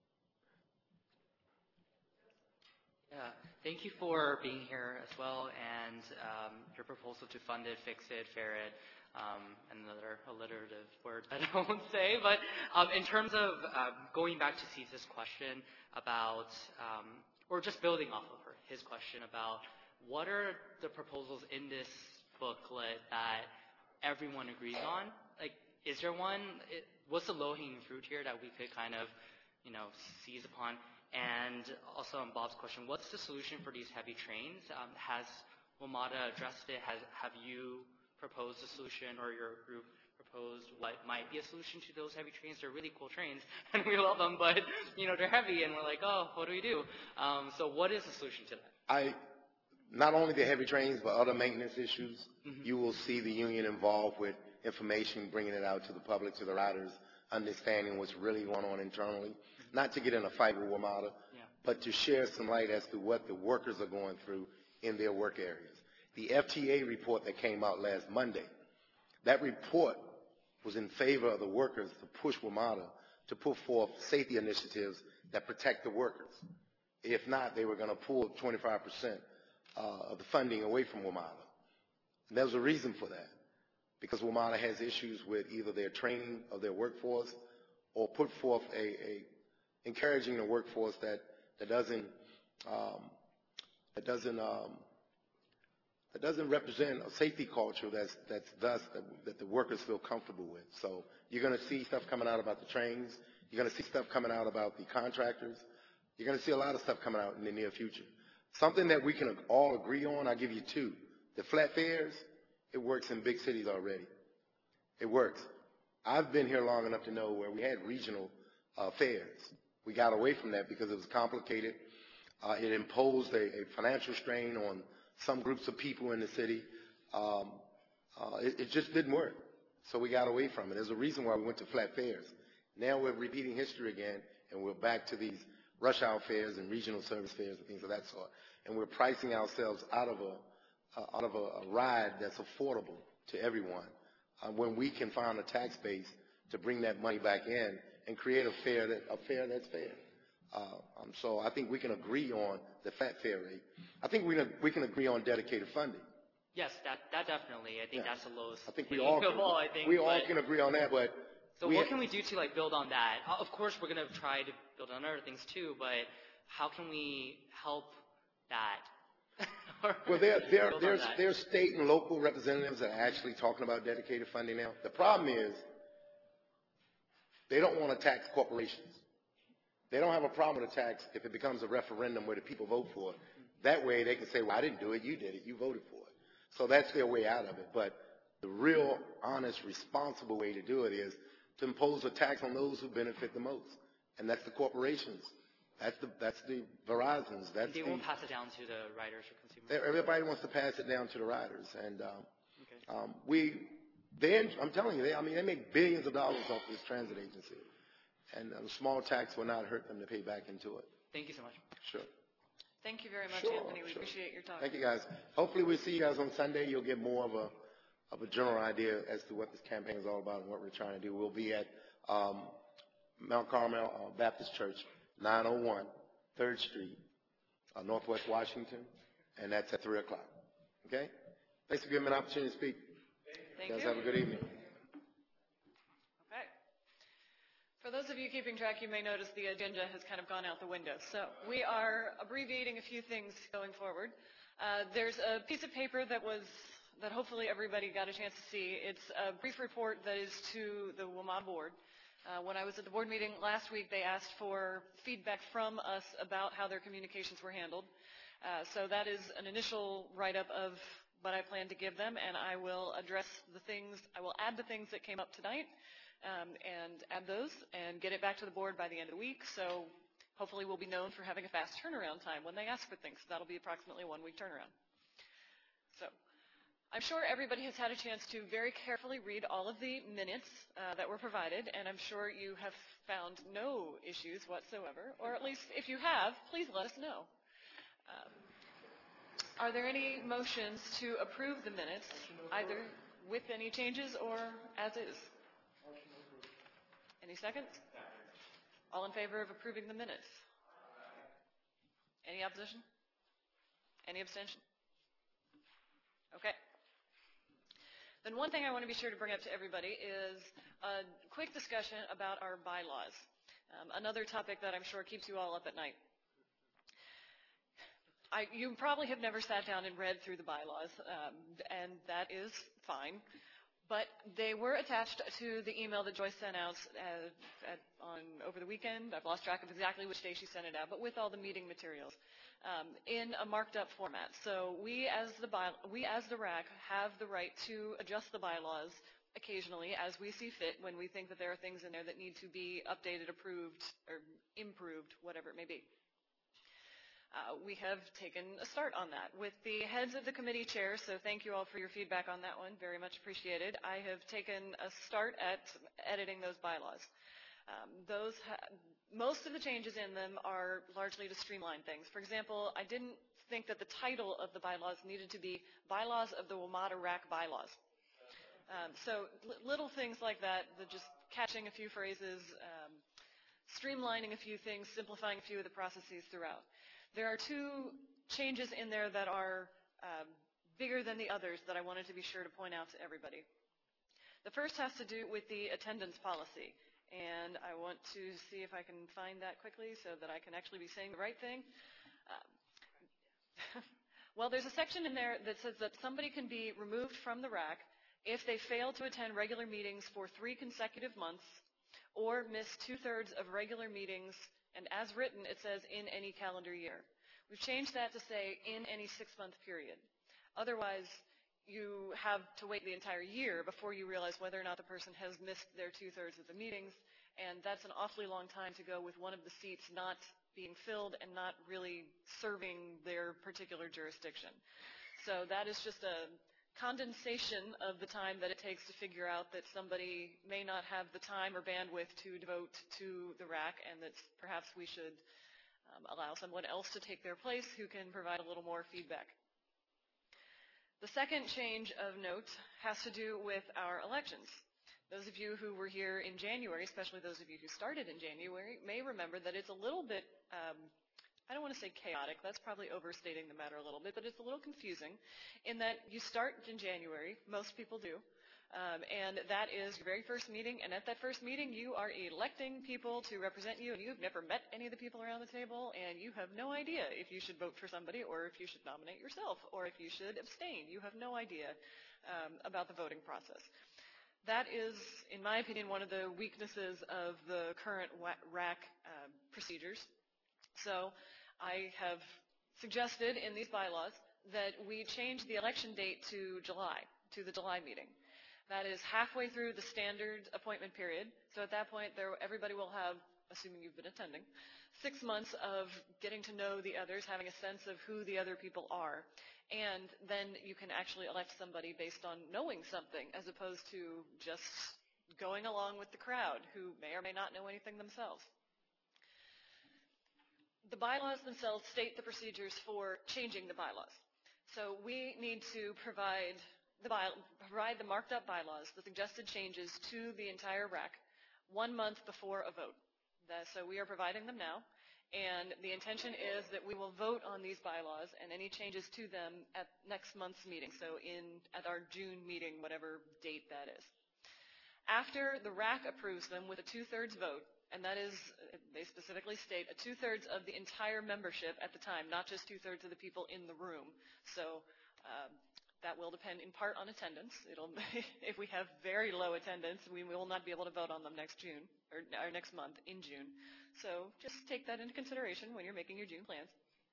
Yeah, thank you for being here as well, and um, your proposal to fund it, fix it, fair it, um, another alliterative word that I won't say. But um, in terms of um, going back to Caesar's question about, um, or just building off of her, his question about what are the proposals in this booklet that everyone agrees on? Like, is there one? It, what's the low-hanging fruit here that we could kind of, you know, seize upon? And also on Bob's question, what's the solution for these heavy trains? Um, has WMATA addressed it? Has, have you proposed a solution, or your group proposed what might be a solution to those heavy trains? They're really cool trains, and we love them, but, you know, they're heavy, and we're like, oh, what do we do? Um, so what is the solution to that? I, not only the heavy trains, but other maintenance issues. Mm-hmm. You will see the union involved with information, bringing it out to the public, to the riders, understanding what's really going on internally. Not to get in a fight with WMATA, yeah, but to share some light as to what the workers are going through in their work areas. The F T A report that came out last Monday, that report was in favor of the workers to push WMATA to put forth safety initiatives that protect the workers. If not, they were going to pull twenty-five percent uh, of the funding away from WMATA. And there was a reason for that, because WMATA has issues with either their training of their workforce, or put forth a, a encouraging the workforce that, that doesn't um, that doesn't um, that doesn't represent a safety culture that's that's thus that, that the workers feel comfortable with. So you're going to see stuff coming out about the trains. You're going to see stuff coming out about the contractors. You're going to see a lot of stuff coming out in the near future. Something that we can all agree on, I'll give you two. The flat fares, it works in big cities already. It works. I've been here long enough to know where we had regional uh, fares. We got away from that because it was complicated. Uh, it imposed a, a financial strain on some groups of people in the city. Um, uh, it, it just didn't work. So we got away from it. There's a reason why we went to flat fares. Now we're repeating history again, and we're back to these rush hour fares and regional service fares and things of that sort. And we're pricing ourselves out of a, uh, out of a, a ride that's affordable to everyone, uh, when we can find a tax base to bring that money back in and create a fare, that, a fare that's fair. Uh, um, so I think we can agree on the flat fare rate. I think we can, we can agree on dedicated funding. Yes, that, that definitely. I think Yeah. that's the lowest. I think we all can, all, I think, we all but- can agree on that, but So we what ha- can we do to like build on that? Uh, Of course, we're going to try to build on other things too, but how can we help that? Or Well, there, there, build on there's, that? there's state and local representatives that are actually talking about dedicated funding now. The problem is they don't want to tax corporations. They don't have a problem with a tax if it becomes a referendum where the people vote for it. That way they can say, well, I didn't do it, you did it, you voted for it. So that's their way out of it. But the real, honest, responsible way to do it is to impose a tax on those who benefit the most. And that's the corporations. That's the, that's the Verizons. That's they the, won't pass it down to the riders or consumers. everybody wants to pass it down to the riders. And um, Okay. um, we, they, I'm telling you, they, I mean, they make billions of dollars off this transit agency. And a small tax will not hurt them to pay back into it. Thank you so much. Sure. Thank you very much, Sure, Anthony. We sure. appreciate your talk. Thank you, guys. Hopefully we'll see you guys on Sunday. You'll get more of a of a general idea as to what this campaign is all about and what we're trying to do, we'll be at um, Mount Carmel uh, Baptist Church, nine oh one third Street, uh, Northwest Washington, and that's at three o'clock. Okay? Thanks for giving me an opportunity to speak. Thank you guys you. have a good evening. Okay. For those of you keeping track, you may notice the agenda has kind of gone out the window. So we are abbreviating a few things going forward. Uh, there's a piece of paper that was that hopefully everybody got a chance to see. It's a brief report that is to the WMATA board. Uh, when I was at the board meeting last week, they asked for feedback from us about how their communications were handled. Uh, so that is an initial write-up of what I plan to give them, and I will address the things, I will add the things that came up tonight, um, and add those, and get it back to the board by the end of the week. So hopefully we'll be known for having a fast turnaround time when they ask for things. That'll be approximately a one-week turnaround. So I'm sure everybody has had a chance to very carefully read all of the minutes uh, that were provided, and I'm sure you have found no issues whatsoever, or at least if you have, please let us know. Um, are there any motions to approve the minutes, either with any changes or as is? Any seconds? All in favor of approving the minutes? Any opposition? Any abstention? Okay. Then one thing I want to be sure to bring up to everybody is a quick discussion about our bylaws, um, another topic that I'm sure keeps you all up at night. I, you probably have never sat down and read through the bylaws, um, and that is fine. But they were attached to the email that Joyce sent out uh, at, on over the weekend. I've lost track of exactly which day she sent it out, but with all the meeting materials um, in a marked up format. So we as the by, we as the R A C have the right to adjust the bylaws occasionally as we see fit when we think that there are things in there that need to be updated, approved, or improved, whatever it may be. Uh, we have taken a start on that with the heads of the committee chairs, so thank you all for your feedback on that one, very much appreciated. I have taken a start at editing those bylaws. Um, those ha- most of the changes in them are largely to streamline things. For example, I didn't think that the title of the bylaws needed to be Bylaws of the WMATA R A C Bylaws. Um, so l- little things like that, the just catching a few phrases, um, streamlining a few things, simplifying a few of the processes throughout. There are two changes in there that are um, bigger than the others that I wanted to be sure to point out to everybody. The first has to do with the attendance policy, and I want to see if I can find that quickly so that I can actually be saying the right thing. Um, well, there's a section in there that says that somebody can be removed from the R A C if they fail to attend regular meetings for three consecutive months or miss two-thirds of regular meetings. And as written, it says in any calendar year. We've changed that to say in any six-month period. Otherwise, you have to wait the entire year before you realize whether or not the person has missed their two-thirds of the meetings, and that's an awfully long time to go with one of the seats not being filled and not really serving their particular jurisdiction. So that is just a condensation of the time that it takes to figure out that somebody may not have the time or bandwidth to devote to the R A C, and that perhaps we should um, allow someone else to take their place who can provide a little more feedback. The second change of note has to do with our elections. Those of you who were here in January, especially those of you who started in January, may remember that it's a little bit um, I don't want to say chaotic, that's probably overstating the matter a little bit, but it's a little confusing in that you start in January, most people do, um, and that is your very first meeting, and at that first meeting you are electing people to represent you, and you've never met any of the people around the table, and you have no idea if you should vote for somebody or if you should nominate yourself or if you should abstain. You have no idea um, about the voting process. That is, in my opinion, one of the weaknesses of the current R A C uh, procedures. So I have suggested in these bylaws that we change the election date to July, to the July meeting. That is halfway through the standard appointment period. So at that point, there, everybody will have, assuming you've been attending, six months of getting to know the others, having a sense of who the other people are. And then you can actually elect somebody based on knowing something as opposed to just going along with the crowd who may or may not know anything themselves. The bylaws themselves state the procedures for changing the bylaws. So we need to provide the by, provide the marked up bylaws, the suggested changes to the entire R A C one month before a vote. That, so we are providing them now, and the intention is that we will vote on these bylaws and any changes to them at next month's meeting, so in at our June meeting, whatever date that is. After the R A C approves them with a two-thirds vote, and that is, they specifically state, a two-thirds of the entire membership at the time, not just two-thirds of the people in the room. So um, that will depend in part on attendance. It'll, if we have very low attendance, we will not be able to vote on them next June, or, or next month in June. So just take that into consideration when you're making your June plans.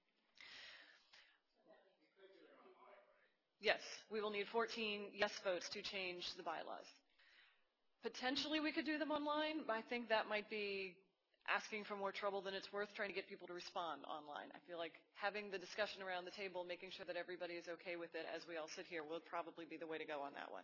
Yes, we will need fourteen yes votes to change the bylaws. Potentially we could do them online, but I think that might be asking for more trouble than it's worth trying to get people to respond online. I feel like having the discussion around the table, making sure that everybody is okay with it as we all sit here, will probably be the way to go on that one.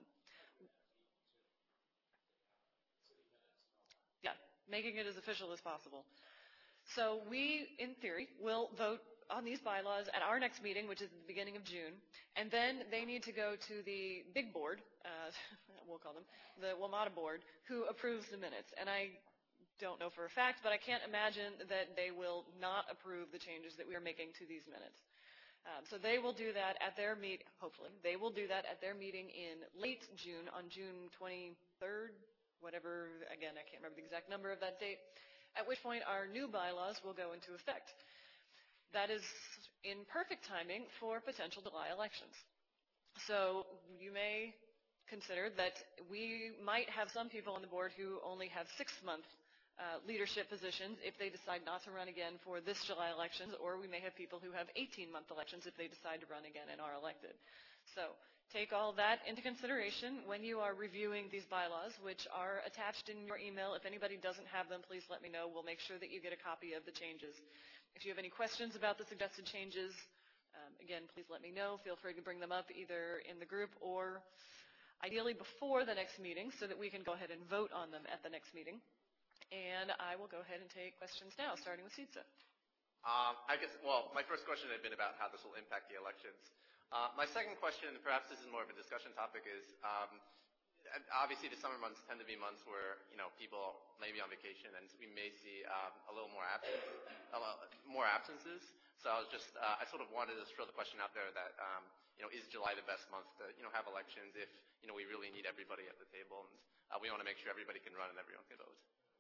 Yeah, making it as official as possible. So we, in theory, will vote on these bylaws at our next meeting, which is at the beginning of June, and then they need to go to the big board, uh, we'll call them, the WMATA board, who approves the minutes. And I don't know for a fact, but I can't imagine that they will not approve the changes that we are making to these minutes. Um, so they will do that at their meet, hopefully, they will do that at their meeting in late June, on June twenty-third, whatever, again, I can't remember the exact number of that date, at which point our new bylaws will go into effect. That is in perfect timing for potential July elections. So you may consider that we might have some people on the board who only have six-month uh, leadership positions if they decide not to run again for this July elections, or we may have people who have eighteen-month elections if they decide to run again and are elected. So take all that into consideration when you are reviewing these bylaws, which are attached in your email. If anybody doesn't have them, please let me know. We'll make sure that you get a copy of the changes. If you have any questions about the suggested changes, um, again, please let me know. Feel free to bring them up either in the group or ideally before the next meeting so that we can go ahead and vote on them at the next meeting. And I will go ahead and take questions now, starting with Sitza. Um, I guess, well, my first question had been about how this will impact the elections. Uh, my second question, and perhaps this is more of a discussion topic, is um, obviously the summer months tend to be months where, you know, people may be on vacation, and we may see um, a little more absence, a lot more absences. So I was just, uh, I sort of wanted to throw the question out there that, um, you know, is July the best month to, you know, have elections if, you know, we really need everybody at the table, and uh, we want to make sure everybody can run and everyone can vote.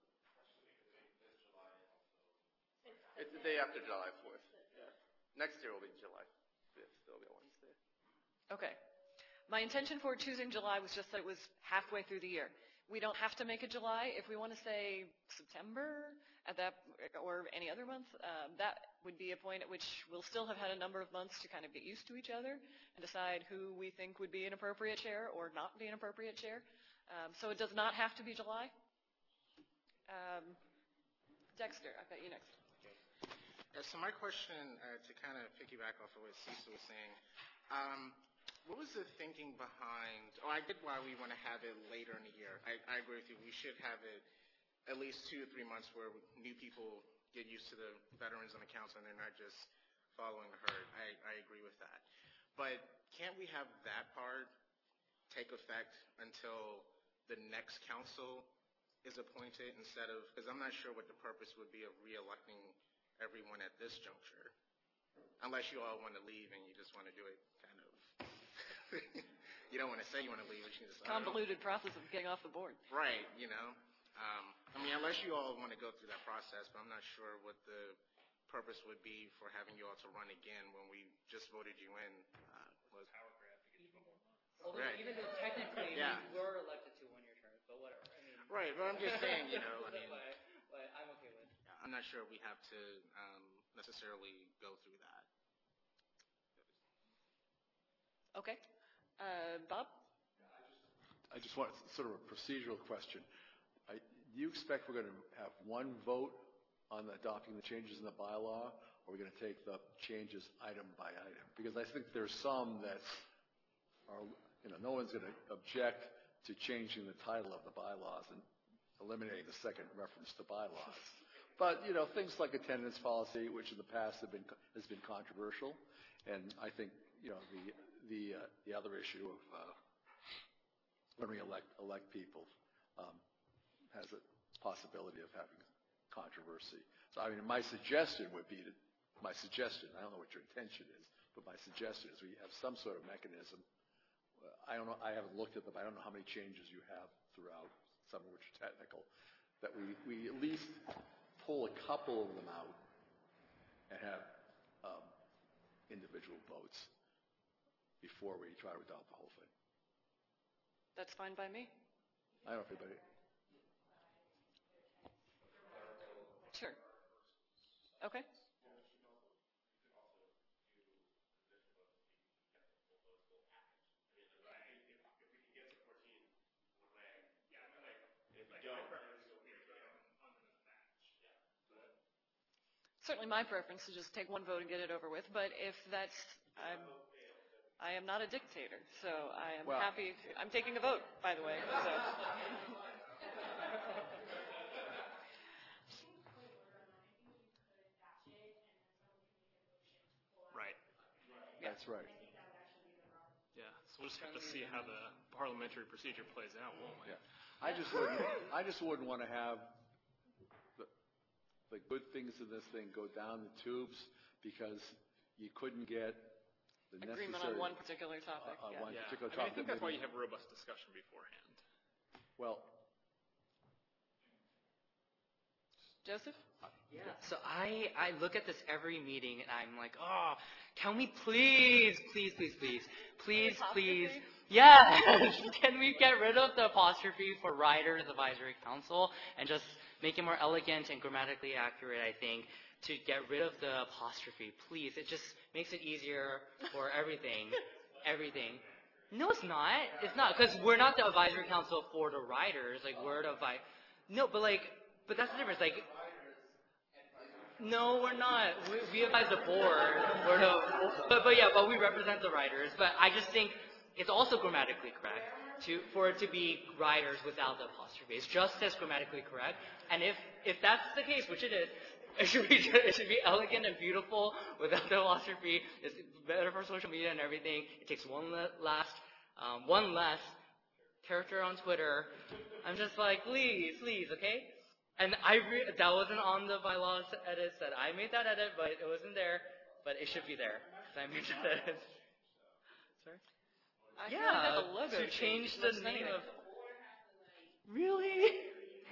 It's the day after July fourth. Yeah. Next year will be July fifth. It'll be a Wednesday. Okay. My intention for choosing July was just that it was halfway through the year. We don't have to make it July. If we want to say September at that, or any other month, um, that would be a point at which we'll still have had a number of months to kind of get used to each other and decide who we think would be an appropriate chair or not be an appropriate chair. Um, so it does not have to be July. Um, Dexter, I've got you next. Yeah, so my question, uh, to kind of piggyback off of what Cecil was saying, um, what was the thinking behind, oh, I get why we want to have it later in the year. I, I agree with you. We should have it at least two to three months where new people get used to the veterans on the council and they're not just following the herd. I, I agree with that. But can't we have that part take effect until the next council is appointed instead of, because I'm not sure what the purpose would be of re-electing everyone at this juncture, unless you all want to leave and you just want to do it kind of, you don't want to say you want to leave, but you just convoluted process of getting off the board. Right, you know. Um, I mean, unless you all want to go through that process, but I'm not sure what the purpose would be for having you all to run again when we just voted you in. Uh, was power grab to get you one more month. Although Right. even though technically Yeah. we were elected to one-year terms, but whatever. I mean, Right, but I'm just saying, you know, I mean, but, but I'm okay with it. I'm not sure we have to um, necessarily go through that. Okay. Uh, Bob? I just want sort of a procedural question. I, do you expect we're going to have one vote on adopting the changes in the bylaw, or are we going to take the changes item by item? Because I think there's some that are, you know, no one's going to object to changing the title of the bylaws and eliminating the second reference to bylaws. But, you know, things like attendance policy, which in the past have been, has been controversial, and I think, you know, the, the, uh, the other issue of uh, when we elect, elect people, um, has a possibility of having controversy. So, I mean, my suggestion would be to, my suggestion, I don't know what your intention is, but my suggestion is we have some sort of mechanism. Uh, I don't know, I haven't looked at them, I don't know how many changes you have throughout, some of which are technical, that we, we at least pull a couple of them out and have um, individual votes before we try to adopt the whole thing. That's fine by me. I don't know if anybody. Sure. Okay. Certainly my preference is just take one vote and get it over with, but if that's, I'm, I am not a dictator, so I am Well, happy, I'm taking a vote, by the way, so. Right. That's right. Yeah, so we'll just have to see how the parliamentary procedure plays out, won't we? Yeah. I just wouldn't, I just wouldn't want to have the, the good things in this thing go down the tubes because you couldn't get the necessary... Agreement on one particular topic. Uh, on yeah. one Yeah, particular I mean, I topic. think that's why maybe- you have robust discussion beforehand. Well, Joseph? Yeah. So I, I look at this every meeting and I'm like, oh, can we please, please, please, please, please, please, yes, can we get rid of the apostrophe for Riders Advisory Council and just make it more elegant and grammatically accurate, I think, to get rid of the apostrophe, please. It just makes it easier for everything, everything. No, it's not. It's not, because we're not the advisory council for the riders. Like, we're the advi- No, but like, but that's the difference. Like, no, we're not. We, we advise the board. We're the, but, but yeah, but we represent the riders. But I just think it's also grammatically correct to for it to be riders without the apostrophe. It's just as grammatically correct. And if if that's the case, which it is, it should be it should be elegant and beautiful without the apostrophe. It's better for social media and everything. It takes one le- last um, one less character on Twitter. I'm just like, please, please, okay? And I re- that wasn't on the bylaws edits that I made that edit, but it wasn't there. But it should be there. So I made that edit. Sorry. I feel like that's a Yeah, logo to change change the as much as name anything. of. Really?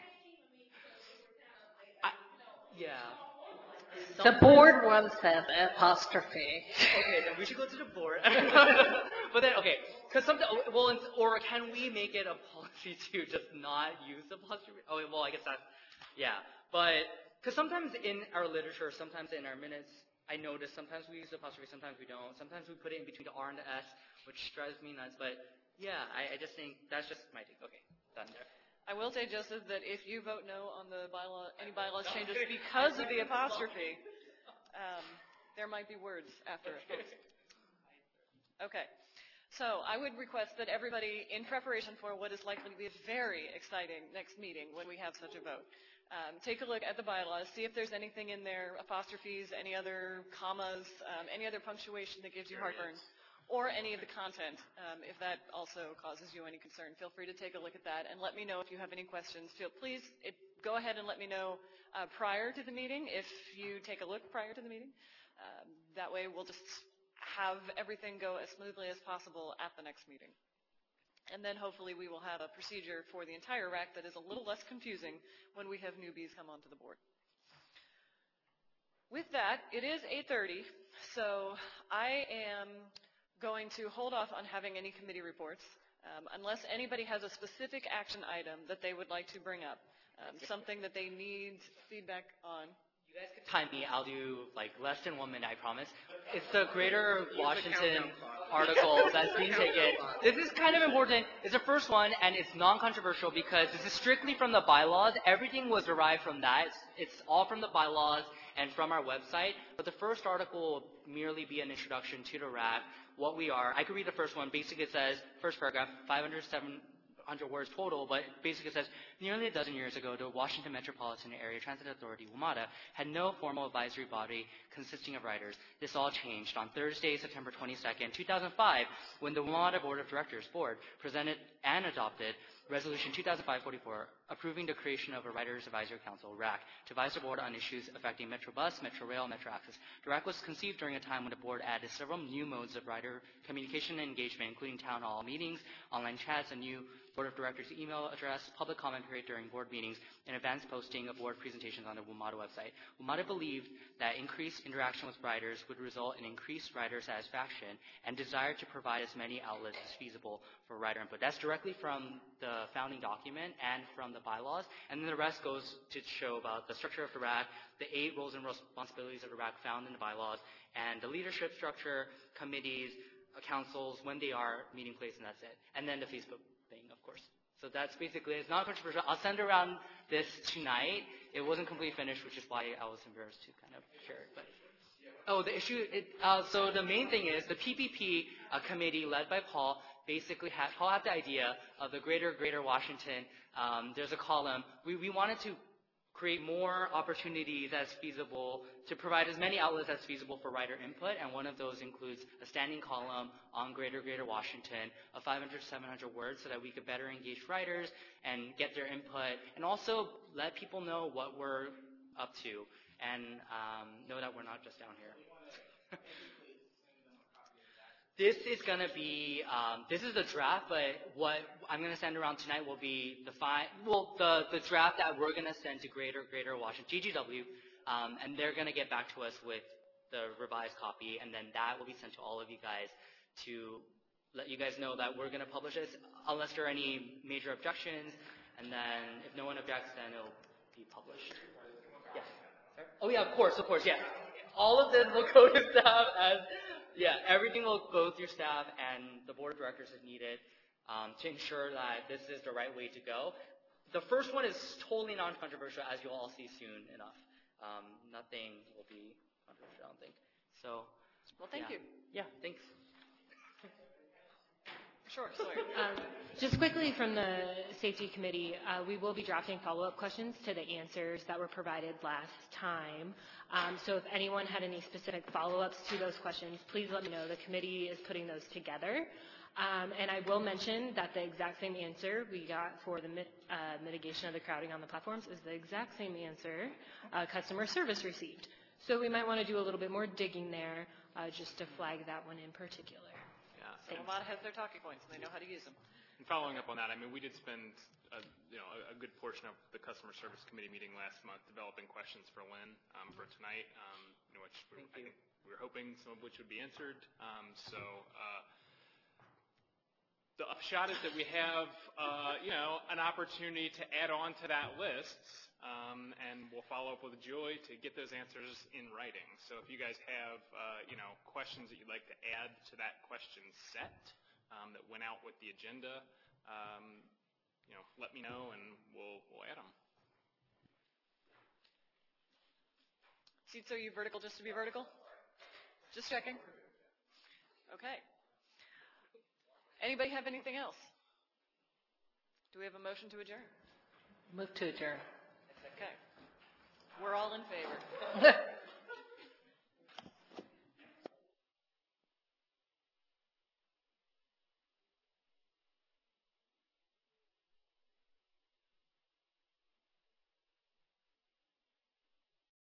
I, yeah. The board wants that apostrophe. Okay, then we should go to the board. But then, okay, because something, well, it's- or can we make it a policy to just not use the apostrophe? Oh, well, I guess that's, yeah. But, because sometimes in our literature, sometimes in our minutes, I notice sometimes we use the apostrophe, sometimes we don't. Sometimes we put it in between the R and the S, which drives me nuts. But, yeah, I, I just think that's just my take. Okay, done there. I will say, Joseph, that if you vote no on the bylaw, any bylaws changes because of the apostrophe, um, there might be words after it. Okay. So I would request that everybody, in preparation for what is likely to be a very exciting next meeting when we have such a vote, um, take a look at the bylaws, see if there's anything in there, apostrophes, any other commas, um, any other punctuation that gives you heartburn, or any of the content. Um, if that also causes you any concern, feel free to take a look at that and let me know if you have any questions. Feel, please it, go ahead and let me know uh, prior to the meeting if you take a look prior to the meeting. Um, that way we'll just have everything go as smoothly as possible at the next meeting. And then hopefully we will have a procedure for the entire R A C that is a little less confusing when we have newbies come onto the board. With that, it is eight thirty, so I am going to hold off on having any committee reports um, unless anybody has a specific action item that they would like to bring up, um, something that they need feedback on. You guys can time me. I'll do like less than one minute, I promise. It's the Greater Washington article that's being taken. This is kind of important. It's the first one, and it's non-controversial because this is strictly from the bylaws. Everything was derived from that. It's, it's all from the bylaws and from our website. But the first article will merely be an introduction to the R A C, what we are. I could read the first one. Basically, it says, first paragraph, five hundred seven, hundred words total, but it basically says, nearly a dozen years ago, the Washington Metropolitan Area Transit Authority, WMATA, had no formal advisory body consisting of writers. This all changed on Thursday, September twenty-second, two thousand five, when the WMATA Board of Directors Board presented and adopted Resolution two thousand five forty-four, approving the creation of a Writers Advisory Council, R A C, to advise the board on issues affecting Metrobus, Metro Rail, Metro Access. The R A C was conceived during a time when the board added several new modes of writer communication and engagement, including town hall meetings, online chats, a new board of directors email address, public comment period during board meetings, and advanced posting of board presentations on the WMATA website. WMATA believed that increased interaction with writers would result in increased writer satisfaction and desired to provide as many outlets as feasible for writer input. That's directly from the founding document and from the bylaws, and then the rest goes to show about the structure of the R A C, the eight roles and responsibilities of the R A C found in the bylaws, and the leadership structure, committees, uh, councils, when they are, meeting place, and that's it. And then the Facebook thing, of course. So that's basically, it's not controversial. I'll send around this tonight. It wasn't completely finished, which is why I was embarrassed to kind of share it. But oh, the issue, it, uh, so the main thing is the P P P uh, committee led by Paul basically had, Paul had the idea of the greater, greater Washington. Um, there's a column. We, we wanted to create more opportunities as feasible, to provide as many outlets as feasible for writer input, and one of those includes a standing column on Greater Greater Washington of five hundred, seven hundred words so that we could better engage writers and get their input, and also let people know what we're up to, and um, know that we're not just down here. This is going to be, um, this is the draft, but what I'm going to send around tonight will be the fi- well, the, the draft that we're going to send to Greater Greater Washington, G G W, um, and they're going to get back to us with the revised copy, and then that will be sent to all of you guys to let you guys know that we're going to publish this, unless there are any major objections, and then if no one objects, then it'll be published. Yes. Oh yeah, of course, of course, yeah. All of this will go to staff as, yeah, everything will go through staff and the board of directors if needed um, to ensure that this is the right way to go. The first one is totally non-controversial, as you'll all see soon enough. Um, nothing will be controversial, I don't think. So, well, thank yeah. you. Yeah, thanks. Sure, Sawyer. Um, just quickly from the safety committee, uh, we will be drafting follow-up questions to the answers that were provided last time. Um, so if anyone had any specific follow-ups to those questions, please let me know. The committee is putting those together. Um, and I will mention that the exact same answer we got for the mit, uh, mitigation of the crowding on the platforms is the exact same answer uh, customer service received. So we might want to do a little bit more digging there uh, just to flag that one in particular. So WMATA has their talking points, and they know how to use them. And following up on that, I mean, we did spend a, you know, a, a good portion of the customer service committee meeting last month developing questions for Lynn um, for tonight, um, you know, which we, I think we were hoping some of which would be answered. Um, so uh, the upshot is that we have, uh, you know, an opportunity to add on to that list, um, and we'll follow up with Joy to get those answers in writing. So if you guys have, uh, you know, questions that you'd like to add to that question set um, that went out with the agenda, um, you know, let me know and we'll we'll add them. Seats, are you vertical just to be vertical? Just checking. Okay. Anybody have anything else? Do we have a motion to adjourn? Move to adjourn. Okay. We're all in favor.